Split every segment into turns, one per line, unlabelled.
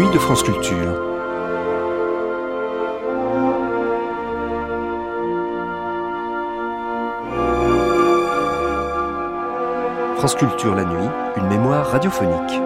nuit de France Culture. France Culture la nuit, une mémoire radiophonique.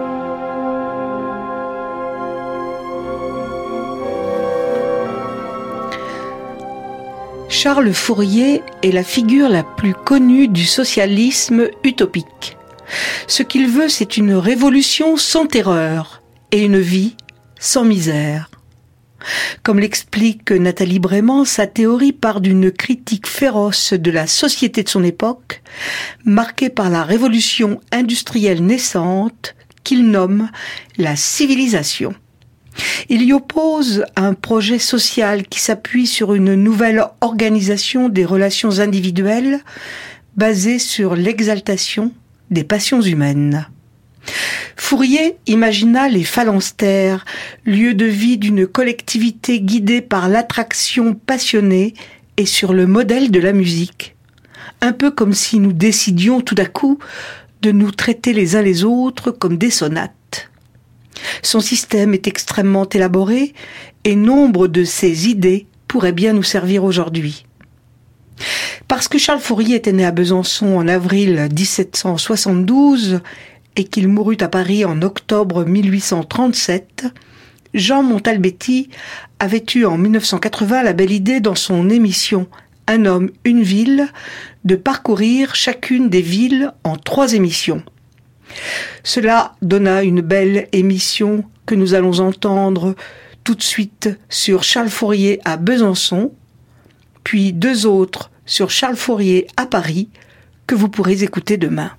Charles Fourier est la figure la plus connue du socialisme utopique. Ce qu'il veut, c'est une révolution sans terreur et une vie sans misère. Comme l'explique Nathalie Brément, sa théorie part d'une critique féroce de la société de son époque, marquée par la révolution industrielle naissante qu'il nomme la civilisation. Il y oppose un projet social qui s'appuie sur une nouvelle organisation des relations individuelles basée sur l'exaltation des passions humaines. Fourier imagina les phalanstères, lieu de vie d'une collectivité guidée par l'attraction passionnée et sur le modèle de la musique. Un peu comme si nous décidions tout à coup de nous traiter les uns les autres comme des sonates. Son système est extrêmement élaboré et nombre de ses idées pourraient bien nous servir aujourd'hui. Parce que Charles Fourier était né à Besançon en avril 1772 et qu'il mourut à Paris en octobre 1837, Jean Montalbetti avait eu en 1980 la belle idée dans son émission « Un homme, une ville » de parcourir chacune des villes en 3 émissions. Cela donna une belle émission que nous allons entendre tout de suite sur Charles Fourier à Besançon, puis 2 autres sur Charles Fourier à Paris que vous pourrez écouter demain.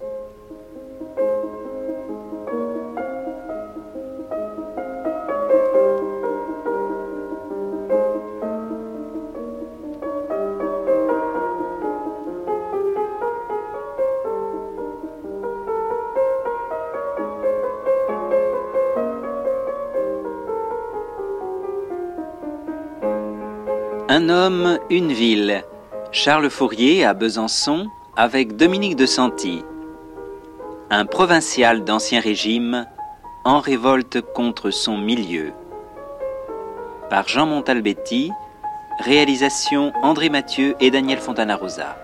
Un homme, une ville. Charles Fourier à Besançon avec Dominique de Santi. Un provincial d'Ancien Régime en révolte contre son milieu. Par Jean Montalbetti, réalisation André Mathieu et Daniel Fontana-Rosa.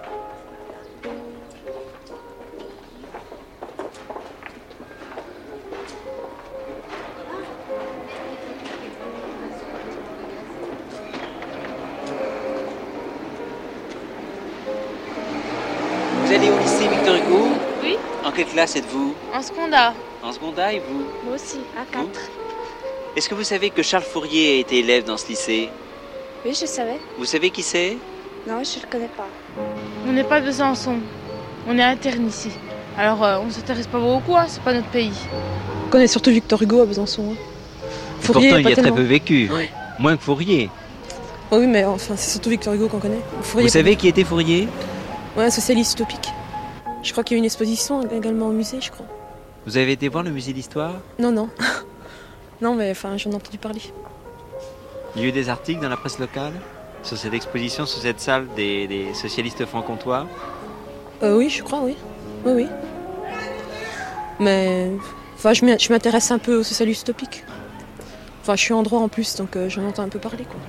Vous allez au lycée Victor Hugo ?
Oui.
En quelle classe êtes-vous ?
En secondaire.
En secondaire et vous ?
Moi aussi, à 4.
Est-ce que vous savez que Charles Fourier a été élève dans ce lycée ?
Oui, je savais.
Vous savez qui c'est ?
Non, je le connais pas. On n'est pas de Besançon. On est interne ici. Alors, on ne s'intéresse pas beaucoup, hein, c'est pas notre pays.
On connaît surtout Victor Hugo à Besançon. Fourier,
pourtant, il y a
tellement.
très peu vécu.
Oui.
Moins que Fourier.
Oh oui, mais enfin, c'est surtout Victor Hugo qu'on connaît. Fourier,
Vous savez qui était Fourier ?
Ouais, un socialiste utopique. Je crois qu'il y a une exposition également au musée, je crois.
Vous avez été voir le musée d'histoire ?
Non, non. Non, mais enfin, j'en ai entendu parler.
Il y a eu des articles dans la presse locale sur cette exposition, sur cette salle des socialistes franc-comtois ?
Oui, je crois, oui. Oui, oui. Mais enfin, je m'intéresse un peu aux socialistes utopiques. Enfin, je suis en droit en plus, donc j'en entends un peu parler, quoi.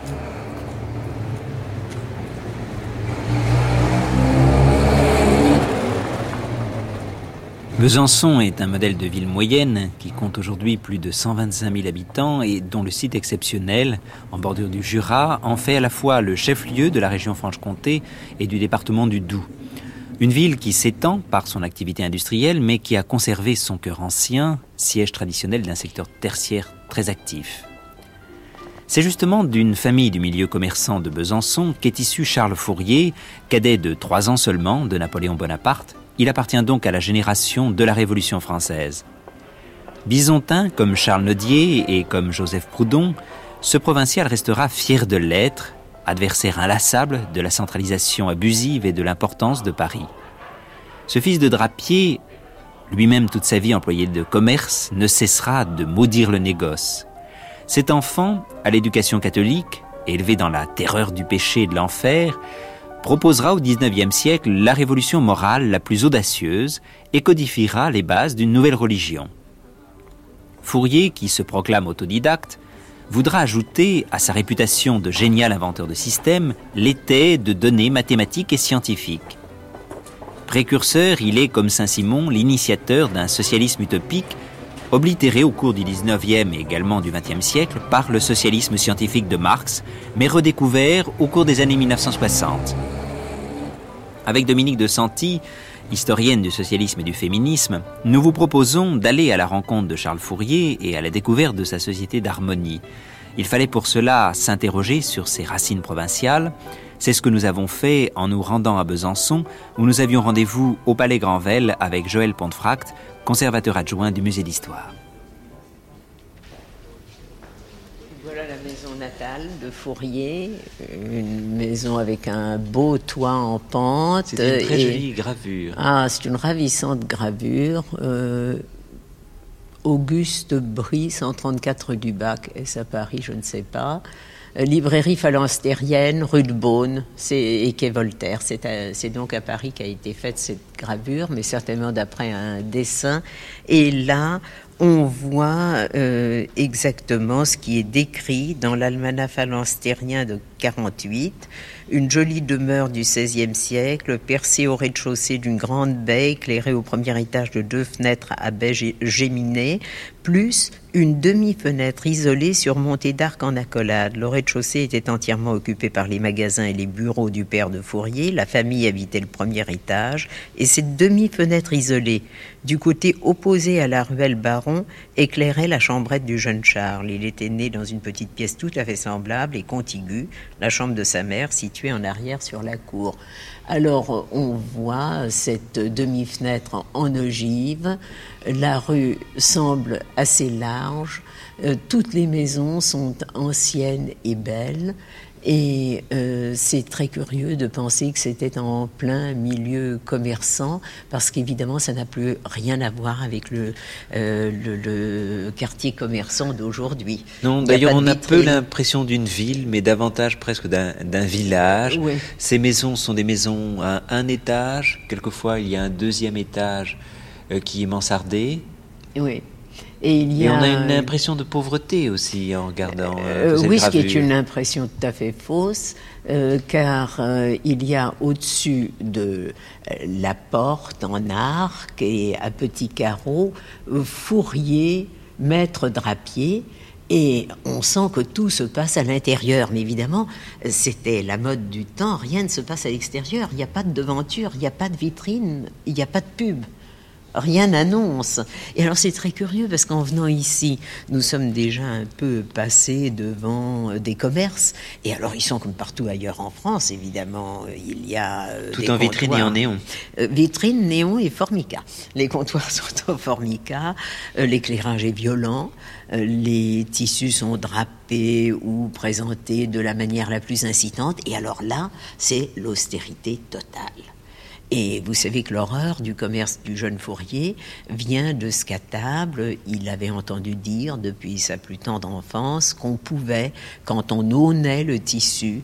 Besançon est un modèle de ville moyenne qui compte aujourd'hui plus de 125 000 habitants et dont le site exceptionnel, en bordure du Jura, en fait à la fois le chef-lieu de la région Franche-Comté et du département du Doubs. Une ville qui s'étend par son activité industrielle mais qui a conservé son cœur ancien, siège traditionnel d'un secteur tertiaire très actif. C'est justement d'une famille du milieu commerçant de Besançon qu'est issu Charles Fourier, cadet de 3 ans seulement de Napoléon Bonaparte. Il appartient donc à la génération de la Révolution française. Bisontin comme Charles Nodier et comme Joseph Proudhon, ce provincial restera fier de l'être, adversaire inlassable de la centralisation abusive et de l'importance de Paris. Ce fils de drapier, lui-même toute sa vie employé de commerce, ne cessera de maudire le négoce. Cet enfant, à l'éducation catholique, élevé dans la terreur du péché et de l'enfer, proposera au XIXe siècle la révolution morale la plus audacieuse et codifiera les bases d'une nouvelle religion. Fourier, qui se proclame autodidacte, voudra ajouter à sa réputation de génial inventeur de systèmes l'étai de données mathématiques et scientifiques. Précurseur, il est, comme Saint-Simon, l'initiateur d'un socialisme utopique oblitéré au cours du 19e et également du 20e siècle par le socialisme scientifique de Marx, mais redécouvert au cours des années 1960. Avec Dominique de Santi, historienne du socialisme et du féminisme, nous vous proposons d'aller à la rencontre de Charles Fourier et à la découverte de sa société d'harmonie. Il fallait pour cela s'interroger sur ses racines provinciales. C'est ce que nous avons fait en nous rendant à Besançon, où nous avions rendez-vous au Palais Granvelle avec Joël Pontefract, conservateur adjoint du musée d'histoire.
Voilà la maison natale de Fourier, une maison avec un beau toit en pente.
C'est une très jolie gravure.
Ah, c'est une ravissante gravure. Auguste Brie, 134 rue du Bac, est-ce à Paris, je ne sais pas. Librairie phalastérienne, rue de Beaune, et quai Voltaire. C'est donc à Paris qu'a été faite cette gravure, mais certainement d'après un dessin. Et là, on voit exactement ce qui est décrit dans l'almanach phalastérien de 48, une jolie demeure du XVIe siècle, percée au rez-de-chaussée d'une grande baie, éclairée au premier étage de 2 fenêtres à baies géminées, plus une demi-fenêtre isolée surmontée d'arcs en accolade. Le rez-de-chaussée était entièrement occupé par les magasins et les bureaux du père de Fourier. La famille habitait le premier étage, et cette demi-fenêtre isolée, du côté opposé à la ruelle Baron, éclairait la chambrette du jeune Charles. Il était né dans une petite pièce tout à fait semblable et contiguë, la chambre de sa mère située en arrière sur la cour. Alors on voit cette demi-fenêtre en ogive, la rue semble assez large, toutes les maisons sont anciennes et belles. Et c'est très curieux de penser que c'était en plein milieu commerçant, parce qu'évidemment ça n'a plus rien à voir avec le quartier commerçant d'aujourd'hui.
Non, d'ailleurs on a peu l'impression d'une ville, mais davantage presque d'un village.
Oui.
Ces maisons sont des maisons à un étage, quelquefois il y a un deuxième étage qui est mansardé.
Oui.
Et on a une impression de pauvreté aussi en regardant cette
oui,
gravure.
ce qui est une impression tout à fait fausse, car il y a au-dessus de la porte en arc et à petits carreaux, Fourier, maître drapier, et on sent que tout se passe à l'intérieur. Mais évidemment, c'était la mode du temps, rien ne se passe à l'extérieur. Il n'y a pas de devanture, il n'y a pas de vitrine, il n'y a pas de pub. Rien n'annonce. Et alors c'est très curieux parce qu'en venant ici, nous sommes déjà un peu passés devant des commerces. Et alors ils sont comme partout ailleurs en France, évidemment. Il y a
tout en vitrine et en néon.
Vitrine, néon et formica. Les comptoirs sont en formica. L'éclairage est violent. Les tissus sont drapés ou présentés de la manière la plus incitante. Et alors là, c'est l'austérité totale. Et vous savez que l'horreur du commerce du jeune Fourier vient de ce qu'à table, il avait entendu dire depuis sa plus tendre enfance qu'on pouvait, quand on aunait le tissu,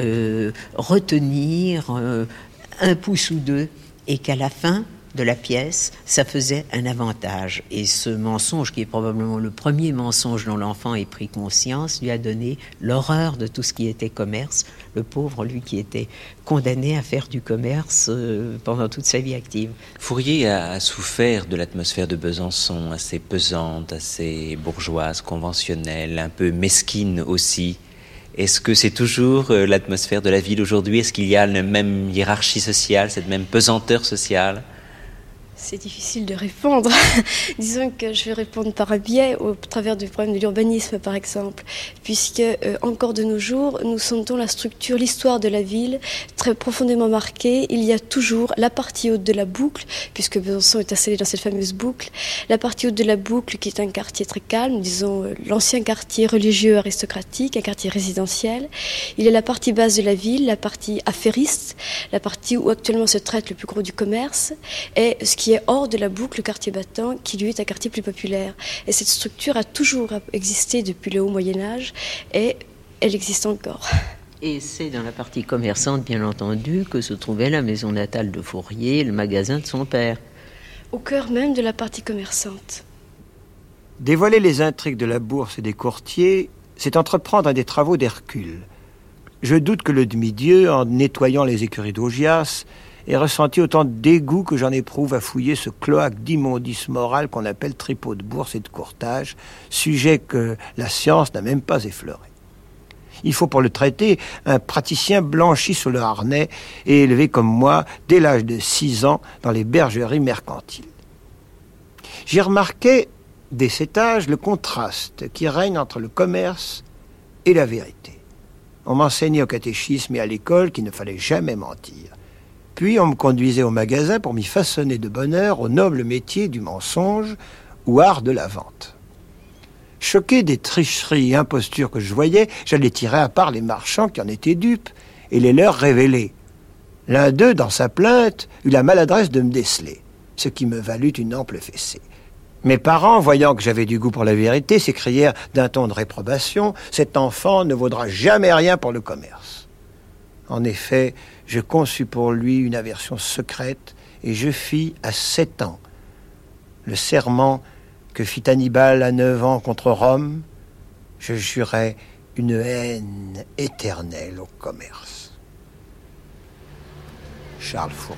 retenir 1 pouce ou 2, et qu'à la fin de la pièce, ça faisait un avantage. Et ce mensonge, qui est probablement le premier mensonge dont l'enfant ait pris conscience, lui a donné l'horreur de tout ce qui était commerce. Le pauvre, lui, qui était condamné à faire du commerce pendant toute sa vie active.
Fourier a souffert de l'atmosphère de Besançon, assez pesante, assez bourgeoise, conventionnelle, un peu mesquine aussi. Est-ce que c'est toujours l'atmosphère de la ville aujourd'hui? Est-ce qu'il y a la même hiérarchie sociale, cette même pesanteur sociale?
C'est difficile de répondre. Disons que je vais répondre par un biais au travers du problème de l'urbanisme, par exemple, puisque encore de nos jours, nous sentons la structure, l'histoire de la ville très profondément marquée. Il y a toujours la partie haute de la boucle, puisque Besançon est installé dans cette fameuse boucle, la partie haute de la boucle qui est un quartier très calme, disons l'ancien quartier religieux aristocratique, un quartier résidentiel. Il y a la partie basse de la ville, la partie affairiste, la partie où actuellement se traite le plus gros du commerce, et ce qui est hors de la boucle, le quartier battant, qui lui est un quartier plus populaire. Et cette structure a toujours existé depuis le haut Moyen-Âge, et elle existe encore.
Et c'est dans la partie commerçante, bien entendu, que se trouvait la maison natale de Fourier, le magasin de son père.
Au cœur même de la partie commerçante.
Dévoiler les intrigues de la bourse et des courtiers, c'est entreprendre un des travaux d'Hercule. Je doute que le demi-dieu, en nettoyant les écuries d'Augias, ait ressenti autant de dégoût que j'en éprouve à fouiller ce cloaque d'immondice morale qu'on appelle tripot de bourse et de courtage, sujet que la science n'a même pas effleuré. Il faut pour le traiter un praticien blanchi sous le harnais et élevé comme moi dès l'âge de 6 ans dans les bergeries mercantiles. J'y remarquais, dès cet âge, le contraste qui règne entre le commerce et la vérité. On m'enseignait au catéchisme et à l'école qu'il ne fallait jamais mentir. Puis on me conduisait au magasin pour m'y façonner de bonne heure au noble métier du mensonge ou art de la vente. Choqué des tricheries et impostures que je voyais, j'allais tirer à part les marchands qui en étaient dupes et les leur révéler. L'un d'eux, dans sa plainte, eut la maladresse de me déceler, ce qui me valut une ample fessée. Mes parents, voyant que j'avais du goût pour la vérité, s'écrièrent d'un ton de réprobation « Cet enfant ne vaudra jamais rien pour le commerce ». En effet, je conçus pour lui une aversion secrète et je fis à 7 ans le serment que fit Hannibal à 9 ans contre Rome. Je jurais une haine éternelle au commerce. Charles Fourier.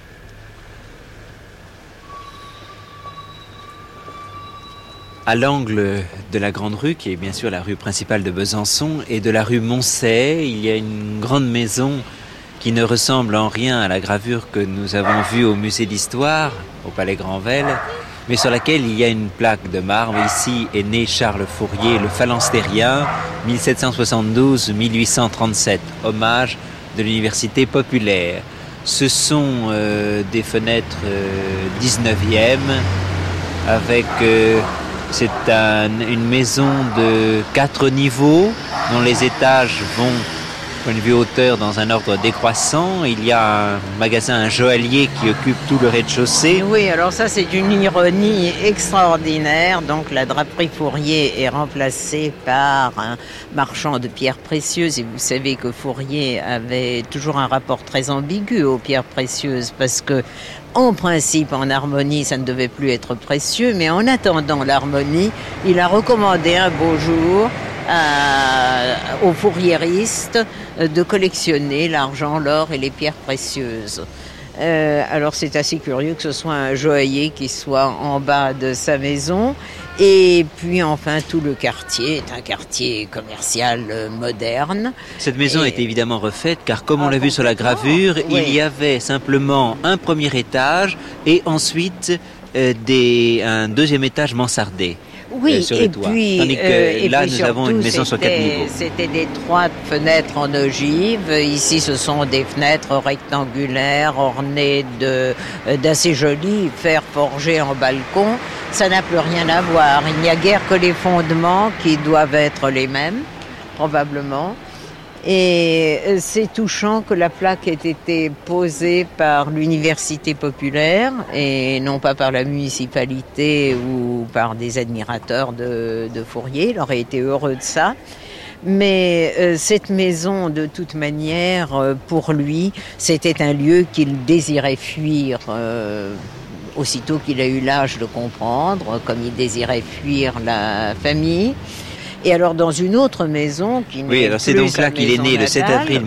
À l'angle de la Grande Rue, qui est bien sûr la rue principale de Besançon, et de la rue Moncey, il y a une grande maison qui ne ressemble en rien à la gravure que nous avons vue au musée d'histoire, au Palais Granvelle, mais sur laquelle il y a une plaque de marbre. Ici est né Charles Fourier, le phalanstérien, 1772-1837, hommage de l'université populaire. Ce sont des fenêtres 19e, avec... c'est une maison de 4 niveaux, dont les étages vont, point de vue hauteur, dans un ordre décroissant. Il y a un magasin, un joaillier qui occupe tout le rez-de-chaussée.
Oui, alors ça c'est une ironie extraordinaire. Donc la draperie Fourier est remplacée par un marchand de pierres précieuses. Et vous savez que Fourier avait toujours un rapport très ambigu aux pierres précieuses parce que en principe, en harmonie, ça ne devait plus être précieux, mais en attendant l'harmonie, il a recommandé un beau jour aux fourriéristes de collectionner l'argent, l'or et les pierres précieuses. Alors c'est assez curieux que ce soit un joaillier qui soit en bas de sa maison. Et puis enfin tout le quartier est un quartier commercial moderne.
Cette maison est évidemment refaite car comme on l'a vu sur la gravure, oui, il y avait simplement un premier étage et ensuite un deuxième étage mansardé.
Oui,
sur les toits.
Puis,
tandis que là, nous avons une maison sur 4 niveaux.
C'était des 3 fenêtres en ogive. Ici, ce sont des fenêtres rectangulaires ornées d'assez jolis fer forgé en balcon. Ça n'a plus rien à voir. Il n'y a guère que les fondements qui doivent être les mêmes, probablement. Et c'est touchant que la plaque ait été posée par l'université populaire et non pas par la municipalité ou par des admirateurs de Fourier. Il aurait été heureux de ça. Mais cette maison, de toute manière, pour lui, c'était un lieu qu'il désirait fuir aussitôt qu'il a eu l'âge de comprendre, comme il désirait fuir la famille. Et alors dans une autre maison qui n'est
Oui, alors c'est donc là qu'il est né le 7 avril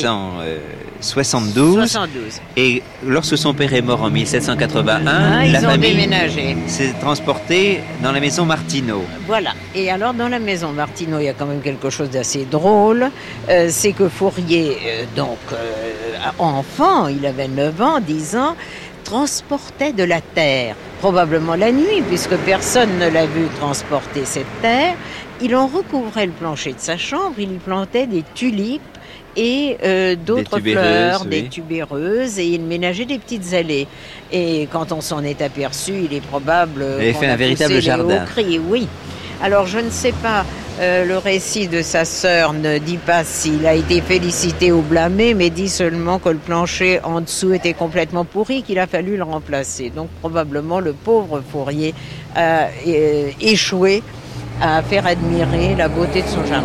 1772. Et lorsque son père est mort en 1781, la famille s'est transportée dans la maison Martineau.
Voilà. Et alors dans la maison Martineau, il y a quand même quelque chose d'assez drôle. C'est que Fourier, enfant, il avait 9 ans, 10 ans, transportait de la terre, probablement la nuit, puisque personne ne l'a vu transporter cette terre. Il en recouvrait le plancher de sa chambre, il y plantait des tulipes et d'autres fleurs, des tubéreuses, et il ménageait des petites allées. Et quand on s'en est aperçu, il est probable
qu'il avait fait un véritable jardin.
Oui. Alors je ne sais pas, le récit de sa sœur ne dit pas s'il a été félicité ou blâmé, mais dit seulement que le plancher en dessous était complètement pourri, qu'il a fallu le remplacer. Donc probablement le pauvre Fourier a échoué à faire admirer la beauté de son jardin.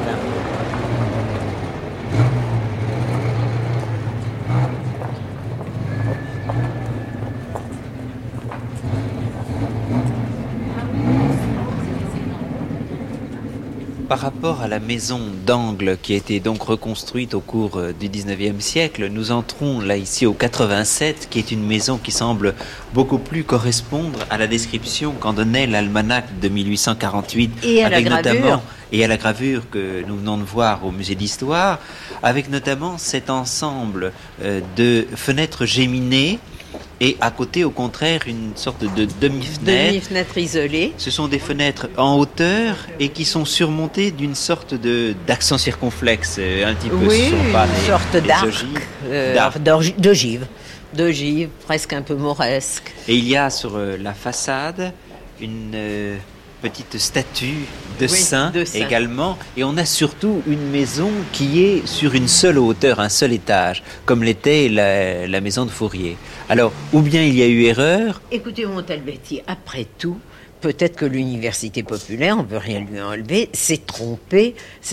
Par rapport à la maison d'angle qui a été donc reconstruite au cours du 19e siècle, nous entrons là ici au 87, qui est une maison qui semble beaucoup plus correspondre à la description qu'en donnait l'almanach de 1848,
et à
avec
la gravure.
notamment et à la gravure que nous venons de voir au musée d'histoire, avec notamment cet ensemble de fenêtres géminées. Et à côté, au contraire, une sorte de demi-fenêtre.
Demi-fenêtre isolée.
Ce sont des fenêtres en hauteur et qui sont surmontées d'une sorte d'accent circonflexe, un petit peu.
Oui,
ce sont pas
une
des-
sorte
des
d'arc,
ogives.
d'ogive, presque un peu mauresque.
Et il y a sur la façade une petite statue de
Oui,
saint
de saint.
également. Et on a surtout une maison qui est sur une seule hauteur, un seul étage, comme l'était la maison de Fourier. Alors, ou bien il y a eu erreur,
Écoutez, Montalbetti, après tout, peut-être que l'université populaire, on ne peut rien lui enlever, s'est trompée,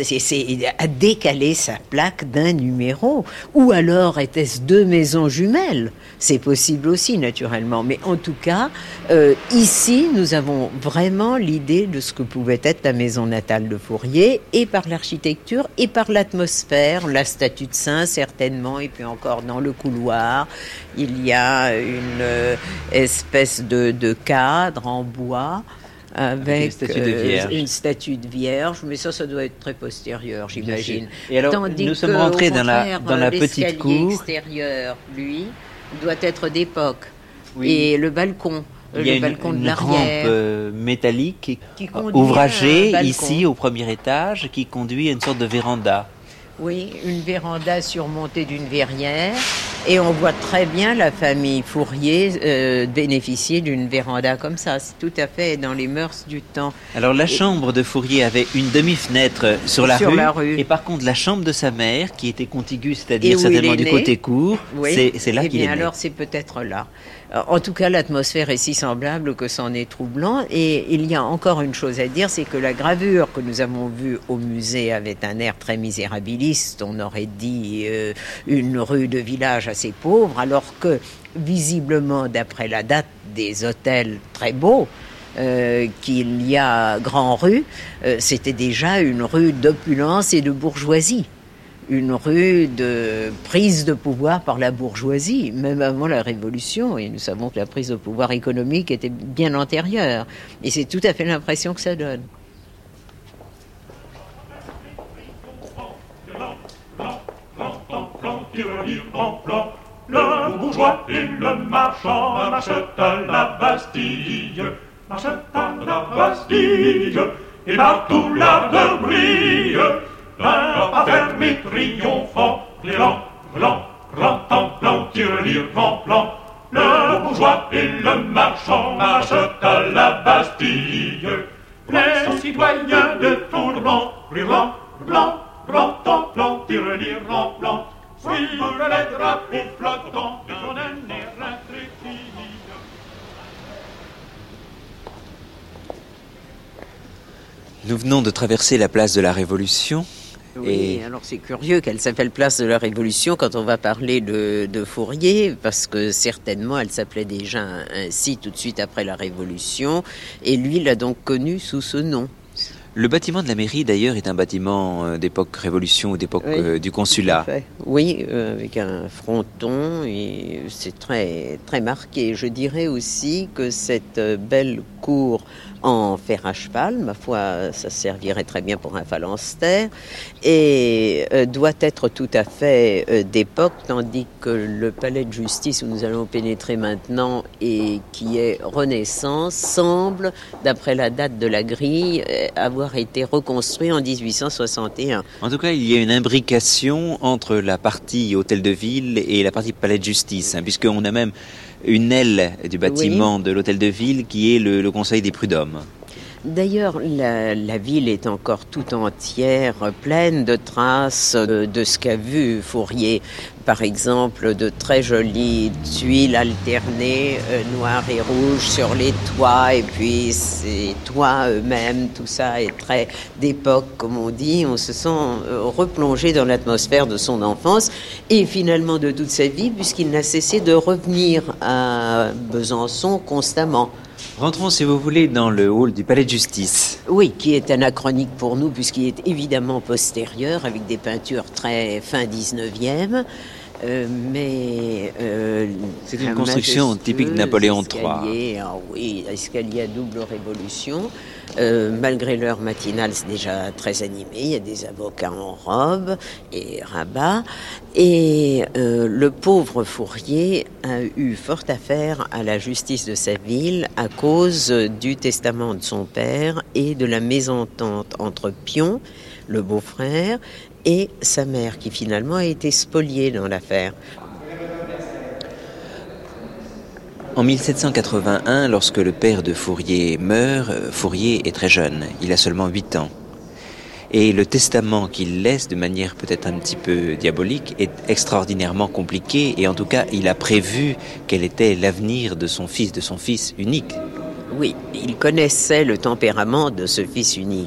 a décalé sa plaque d'un numéro. Ou alors était-ce deux maisons jumelles? C'est possible aussi, naturellement. Mais en tout cas, ici, nous avons vraiment l'idée de ce que pouvait être la maison natale de Fourier, et par l'architecture, et par l'atmosphère, la statue de saint, certainement, et puis encore dans le couloir, il y a une espèce de cadre en bois, avec une statue de Vierge, mais ça doit être très postérieur, j'imagine.
Et alors,
Tandis
nous sommes
que,
rentrés
au
dans
contraire,
la petite
l'escalier
cour.
extérieur, lui, doit être d'époque.
Oui.
Et le balcon,
Il y a
le balcon de
une
l'arrière.
rampe métallique
Qui conduit à
ouvragée
un balcon.
ici au premier étage qui conduit à une sorte de véranda.
Oui, une véranda surmontée d'une verrière. Et on voit très bien la famille Fourier bénéficier d'une véranda comme ça. C'est tout à fait dans les mœurs du temps.
Alors la chambre de Fourier avait une demi-fenêtre sur la rue. Et par contre la chambre de sa mère qui était contiguë, c'est-à-dire
Et où
certainement
il est
du
né.
côté court,
Oui.
c'est là
Eh
qu'il est
bien,
né.
alors c'est peut-être là. En tout cas, l'atmosphère est si semblable que c'en est troublant. Et il y a encore une chose à dire, c'est que la gravure que nous avons vue au musée avait un air très misérabiliste. On aurait dit une rue de village assez pauvre, alors que visiblement, d'après la date des hôtels très beaux, qu'il y a Grand Rue, c'était déjà une rue d'opulence et de bourgeoisie. Une rue de prise de pouvoir par la bourgeoisie, même avant la Révolution. Et nous savons que la prise de pouvoir économique était bien antérieure. Et c'est tout à fait l'impression que ça donne.
Le bourgeois et le marchand marchent à la Bastille, marchent à la Bastille, et partout l'arbre brille. D'un pas fermé triomphant, clélant, blanc, plan, tire-lire, plan. Le bourgeois et le marchand marchent à la Bastille. Les citoyens de Tourment, blanc, plan, tire-lire, plan. Suivent les drapeaux flottants d'un air intrépide.
Nous venons de traverser la place de la Révolution.
Oui, alors c'est curieux qu'elle s'appelle Place de la Révolution quand on va parler de Fourier, parce que certainement elle s'appelait déjà ainsi tout de suite après la Révolution, et lui l'a donc connue sous ce nom.
Le bâtiment de la mairie, d'ailleurs, est un bâtiment d'époque Révolution ou d'époque du consulat.
Oui, avec un fronton, et c'est très, très marqué. Je dirais aussi que cette belle cour en fer à cheval, ma foi, ça servirait très bien pour un phalanstère, et doit être tout à fait d'époque, tandis que le palais de justice où nous allons pénétrer maintenant et qui est Renaissance semble, d'après la date de la grille, avoir été reconstruit en 1861.
En tout cas, il y a une imbrication entre la partie hôtel de ville et la partie palais de justice, puisqu'on a même une aile du bâtiment de l'hôtel de ville qui est le conseil des prud'hommes.
D'ailleurs, la ville est encore tout entière pleine de traces de ce qu'a vu Fourier. Par exemple, de très jolies tuiles alternées, noires et rouges sur les toits, et puis ces toits eux-mêmes, tout ça est très d'époque, comme on dit. On se sent replongé dans l'atmosphère de son enfance et finalement de toute sa vie, puisqu'il n'a cessé de revenir à Besançon constamment.
Rentrons, si vous voulez, dans le hall du palais de justice.
Oui, qui est anachronique pour nous, puisqu'il est évidemment postérieur, avec des peintures très fin 19e.
C'est une construction typique de Napoléon III.
Oui, escalier à double révolution. Malgré l'heure matinale, c'est déjà très animé. Il y a des avocats en robe et rabat. Et le pauvre Fourier a eu fort affaire à la justice de sa ville à cause du testament de son père et de la mésentente entre Pion, le beau-frère, et sa mère, qui finalement a été spoliée dans l'affaire.
En 1781, lorsque le père de Fourier meurt, Fourier est très jeune, il a seulement 8 ans. Et le testament qu'il laisse, de manière peut-être un petit peu diabolique, est extraordinairement compliqué, et en tout cas, il a prévu quel était l'avenir de son fils unique.
Oui, il connaissait le tempérament de ce fils unique.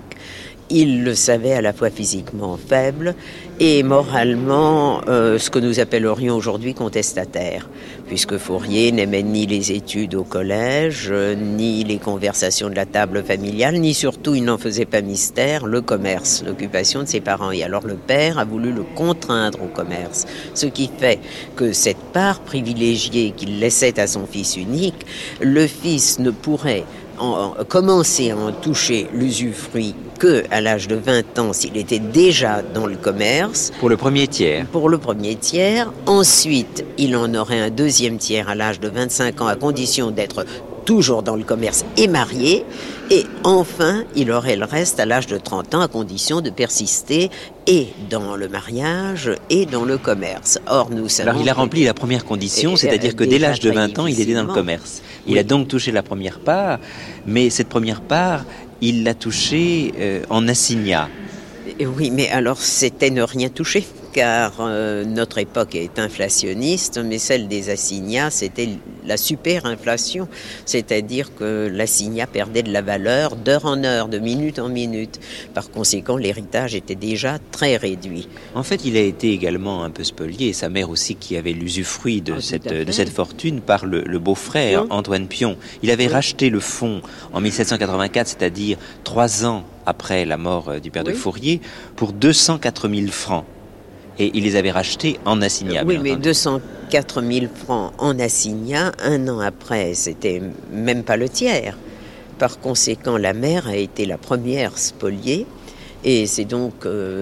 Il le savait à la fois physiquement faible et moralement ce que nous appellerions aujourd'hui contestataire, puisque Fourier n'aimait ni les études au collège, ni les conversations de la table familiale, ni surtout, il n'en faisait pas mystère, le commerce, l'occupation de ses parents. Et alors le père a voulu le contraindre au commerce, ce qui fait que cette part privilégiée qu'il laissait à son fils unique, le fils ne pourrait commencer à en toucher l'usufruit que à l'âge de 20 ans s'il était déjà dans le commerce.
Pour le premier tiers.
Pour le premier tiers. Ensuite, il en aurait un deuxième tiers à l'âge de 25 ans à condition d'être toujours dans le commerce et marié. Et enfin, il aurait le reste à l'âge de 30 ans à condition de persister et dans le mariage et dans le commerce. Or, nous savons...
Alors, il a rempli la première condition, c'est-à-dire que dès l'âge de 20 ans, il était dans le commerce. Il a donc touché la première part, mais cette première part, il l'a touchée en assignat.
Oui, mais alors c'était ne rien toucher, car notre époque est inflationniste, mais celle des assignats, c'était la superinflation, c'est-à-dire que l'assignat perdait de la valeur d'heure en heure, de minute en minute. Par conséquent, l'héritage était déjà très réduit.
En fait, il a été également un peu spolié, sa mère aussi qui avait l'usufruit de cette fortune par le beau-frère, Pion. Antoine Pion. Il avait racheté le fonds en 1784, c'est-à-dire 3 ans après la mort du père de Fourier, pour 204 000 francs. Et il les avait rachetés en assignat.
Oui, mais 204 000 francs en assignat, 1 an après, c'était même pas le tiers. Par conséquent, la mère a été la première spoliée. Et c'est donc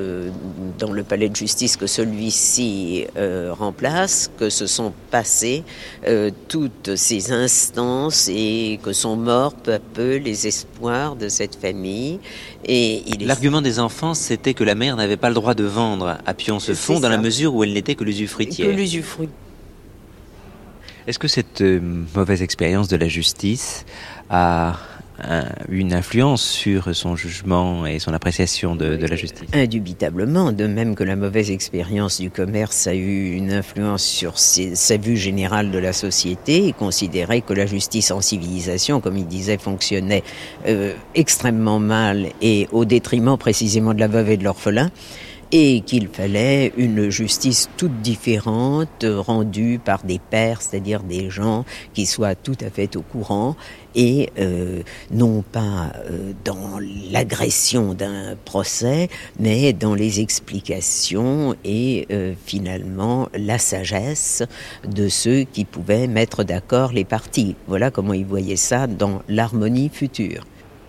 dans le palais de justice que celui-ci remplace, que se sont passées toutes ces instances et que sont morts peu à peu les espoirs de cette famille. Et
l'argument des enfants, c'était que la mère n'avait pas le droit de vendre à Pion ce fonds dans la mesure où elle n'était que l'usufruitière.
Que l'usufruit.
Est-ce que cette mauvaise expérience de la justice a une influence sur son jugement et son appréciation de la justice?
Indubitablement, de même que la mauvaise expérience du commerce a eu une influence sur sa vue générale de la société. Il considérait que la justice en civilisation, comme il disait, fonctionnait extrêmement mal et au détriment précisément de la veuve et de l'orphelin. Et qu'il fallait une justice toute différente, rendue par des pairs, c'est-à-dire des gens qui soient tout à fait au courant et non pas dans l'agression d'un procès, mais dans les explications et finalement la sagesse de ceux qui pouvaient mettre d'accord les parties. Voilà comment ils voyaient ça dans l'harmonie future.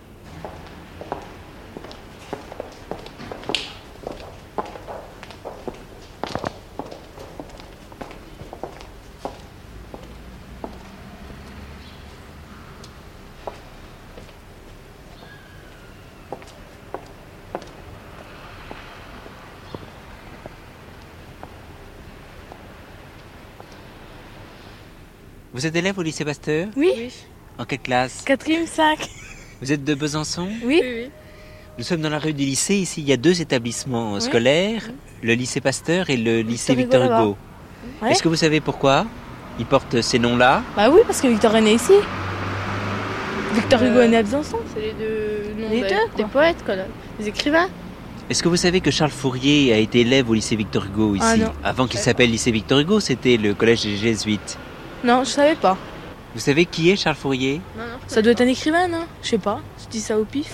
Vous êtes élève au lycée Pasteur ?
Oui.
En quelle classe ?
4e, 5.
Vous êtes de Besançon ?
Oui.
Nous sommes dans la rue du lycée. Ici, il y a 2 établissements scolaires, le lycée Pasteur et le lycée Victor Hugo. Ouais. Est-ce que vous savez pourquoi ils portent ces noms-là ?
Bah oui, parce que Victor est né ici. Victor Hugo est né à Besançon. C'est les deux noms des poètes, quoi, des écrivains.
Est-ce que vous savez que Charles Fourier a été élève au lycée Victor Hugo ici ?
Non.
Avant qu'il s'appelle lycée Victor Hugo, c'était le collège des Jésuites.
Non, je savais pas.
Vous savez qui est Charles Fourier ?
Ça doit être un écrivain, non ? Je sais pas, je dis ça au pif.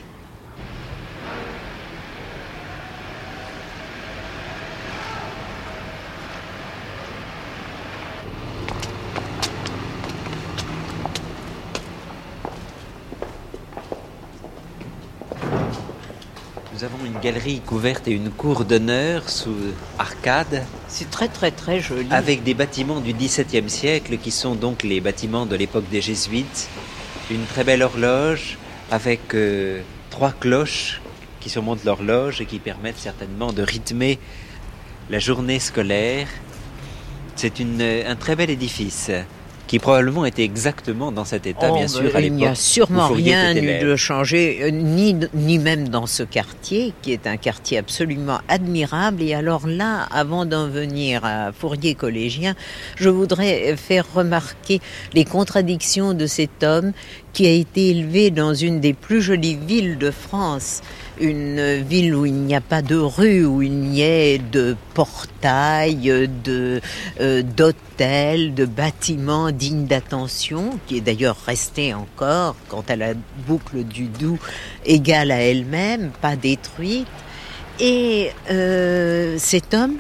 Nous avons une galerie couverte et une cour d'honneur sous arcade.
C'est très très très joli.
Avec des bâtiments du XVIIe siècle qui sont donc les bâtiments de l'époque des Jésuites. Une très belle horloge avec 3 cloches qui surmontent l'horloge et qui permettent certainement de rythmer la journée scolaire. C'est un très bel édifice qui probablement était exactement dans cet état, bien sûr, à l'époque.
Il n'y a sûrement rien eu
élève.
de changé, ni même dans ce quartier, qui est un quartier absolument admirable. Et alors là, avant d'en venir à Fourier collégien, je voudrais faire remarquer les contradictions de cet homme qui a été élevé dans une des plus jolies villes de France, une ville où il n'y a pas de rue, où il n'y ait de portails, d'hôtels, de bâtiments dignes d'attention, qui est d'ailleurs resté encore, quant à la boucle du Doubs, égale à elle-même, pas détruite. Et cet homme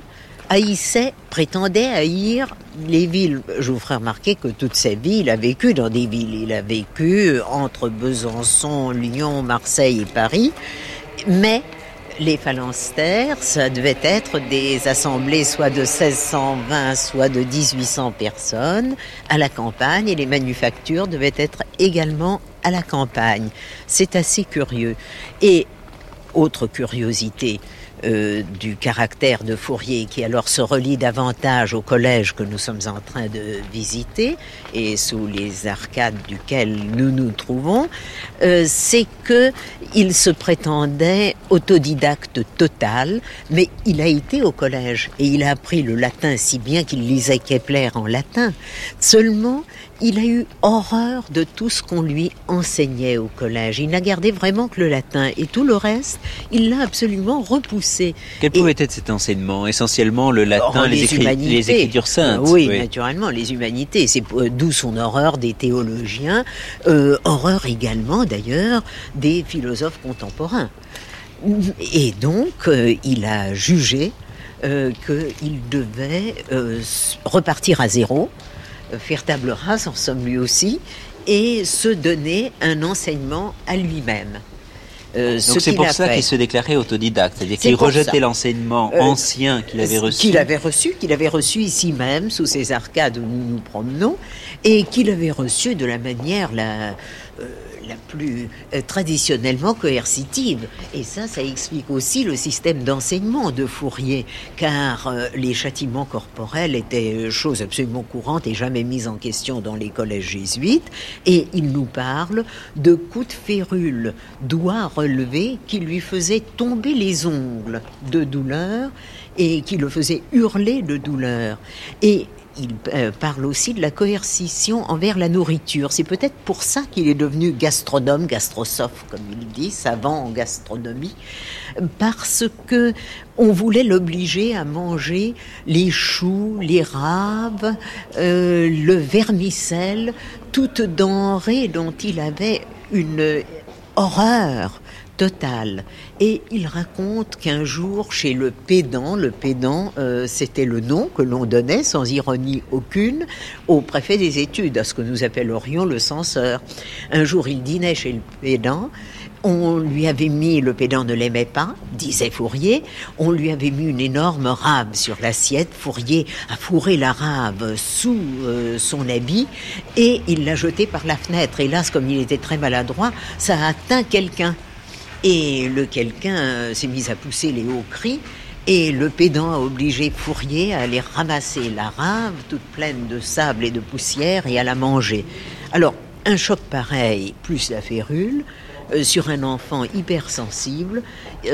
prétendait haïr les villes. Je vous ferai remarquer que toute sa vie, il a vécu dans des villes. Il a vécu entre Besançon, Lyon, Marseille et Paris. Mais les phalanstères, ça devait être des assemblées soit de 1620, soit de 1800 personnes à la campagne, et les manufactures devaient être également à la campagne. C'est assez curieux. Et autre curiosité du caractère de Fourier, qui alors se relie davantage au collège que nous sommes en train de visiter et sous les arcades duquel nous nous trouvons, c'est que il se prétendait autodidacte total, mais il a été au collège et il a appris le latin si bien qu'il lisait Kepler en latin. Seulement, il a eu horreur de tout ce qu'on lui enseignait au collège. Il n'a gardé vraiment que le latin, et tout le reste, il l'a absolument repoussé.
Quel pouvait être cet enseignement ? Essentiellement le latin, les écritures saintes.
Oui, naturellement, les humanités. C'est d'où son horreur des théologiens, horreur également d'ailleurs des philosophes contemporains. Et donc, il a jugé qu'il devait repartir à zéro, faire table rase en somme lui aussi, et se donner un enseignement à lui-même.
Donc c'est pour ça qu'il se déclarait autodidacte, c'est-à-dire qu'il rejetait l'enseignement ancien qu'il avait reçu. Qu'il avait reçu ici même, sous ces arcades où nous nous promenons, et qu'il avait reçu de la manière la plus traditionnellement coercitive. Et ça explique aussi le système d'enseignement de Fourier, car les châtiments corporels étaient chose absolument courante et jamais mise en question dans les collèges jésuites. Et il nous parle de coups de férule, doigts relevés, qui lui faisaient tomber les ongles de douleur et qui le faisaient hurler de douleur. Et il parle aussi de la coercition envers la nourriture. C'est peut-être pour ça qu'il est devenu gastronome, gastrosophe, comme il dit, savant en gastronomie, parce que on voulait l'obliger à manger les choux, les raves, le vermicelle, toutes denrées dont il avait une horreur totale. Et il raconte qu'un jour, chez le pédant, c'était le nom que l'on donnait, sans ironie aucune, au préfet des études, à ce que nous appellerions le censeur. Un jour, il dînait chez le pédant. On lui avait mis, le pédant ne l'aimait pas, disait Fourier, on lui avait mis une énorme rave sur l'assiette. Fourier a fourré la rave sous son habit et il l'a jetée par la fenêtre. Hélas, comme il était très maladroit, ça a atteint quelqu'un. Et le quelqu'un s'est mis à pousser les hauts cris, et le pédant a obligé Fourier à aller ramasser la rave, toute pleine de sable et de poussière, et à la manger. Alors, un choc pareil, plus la férule, sur un enfant hypersensible,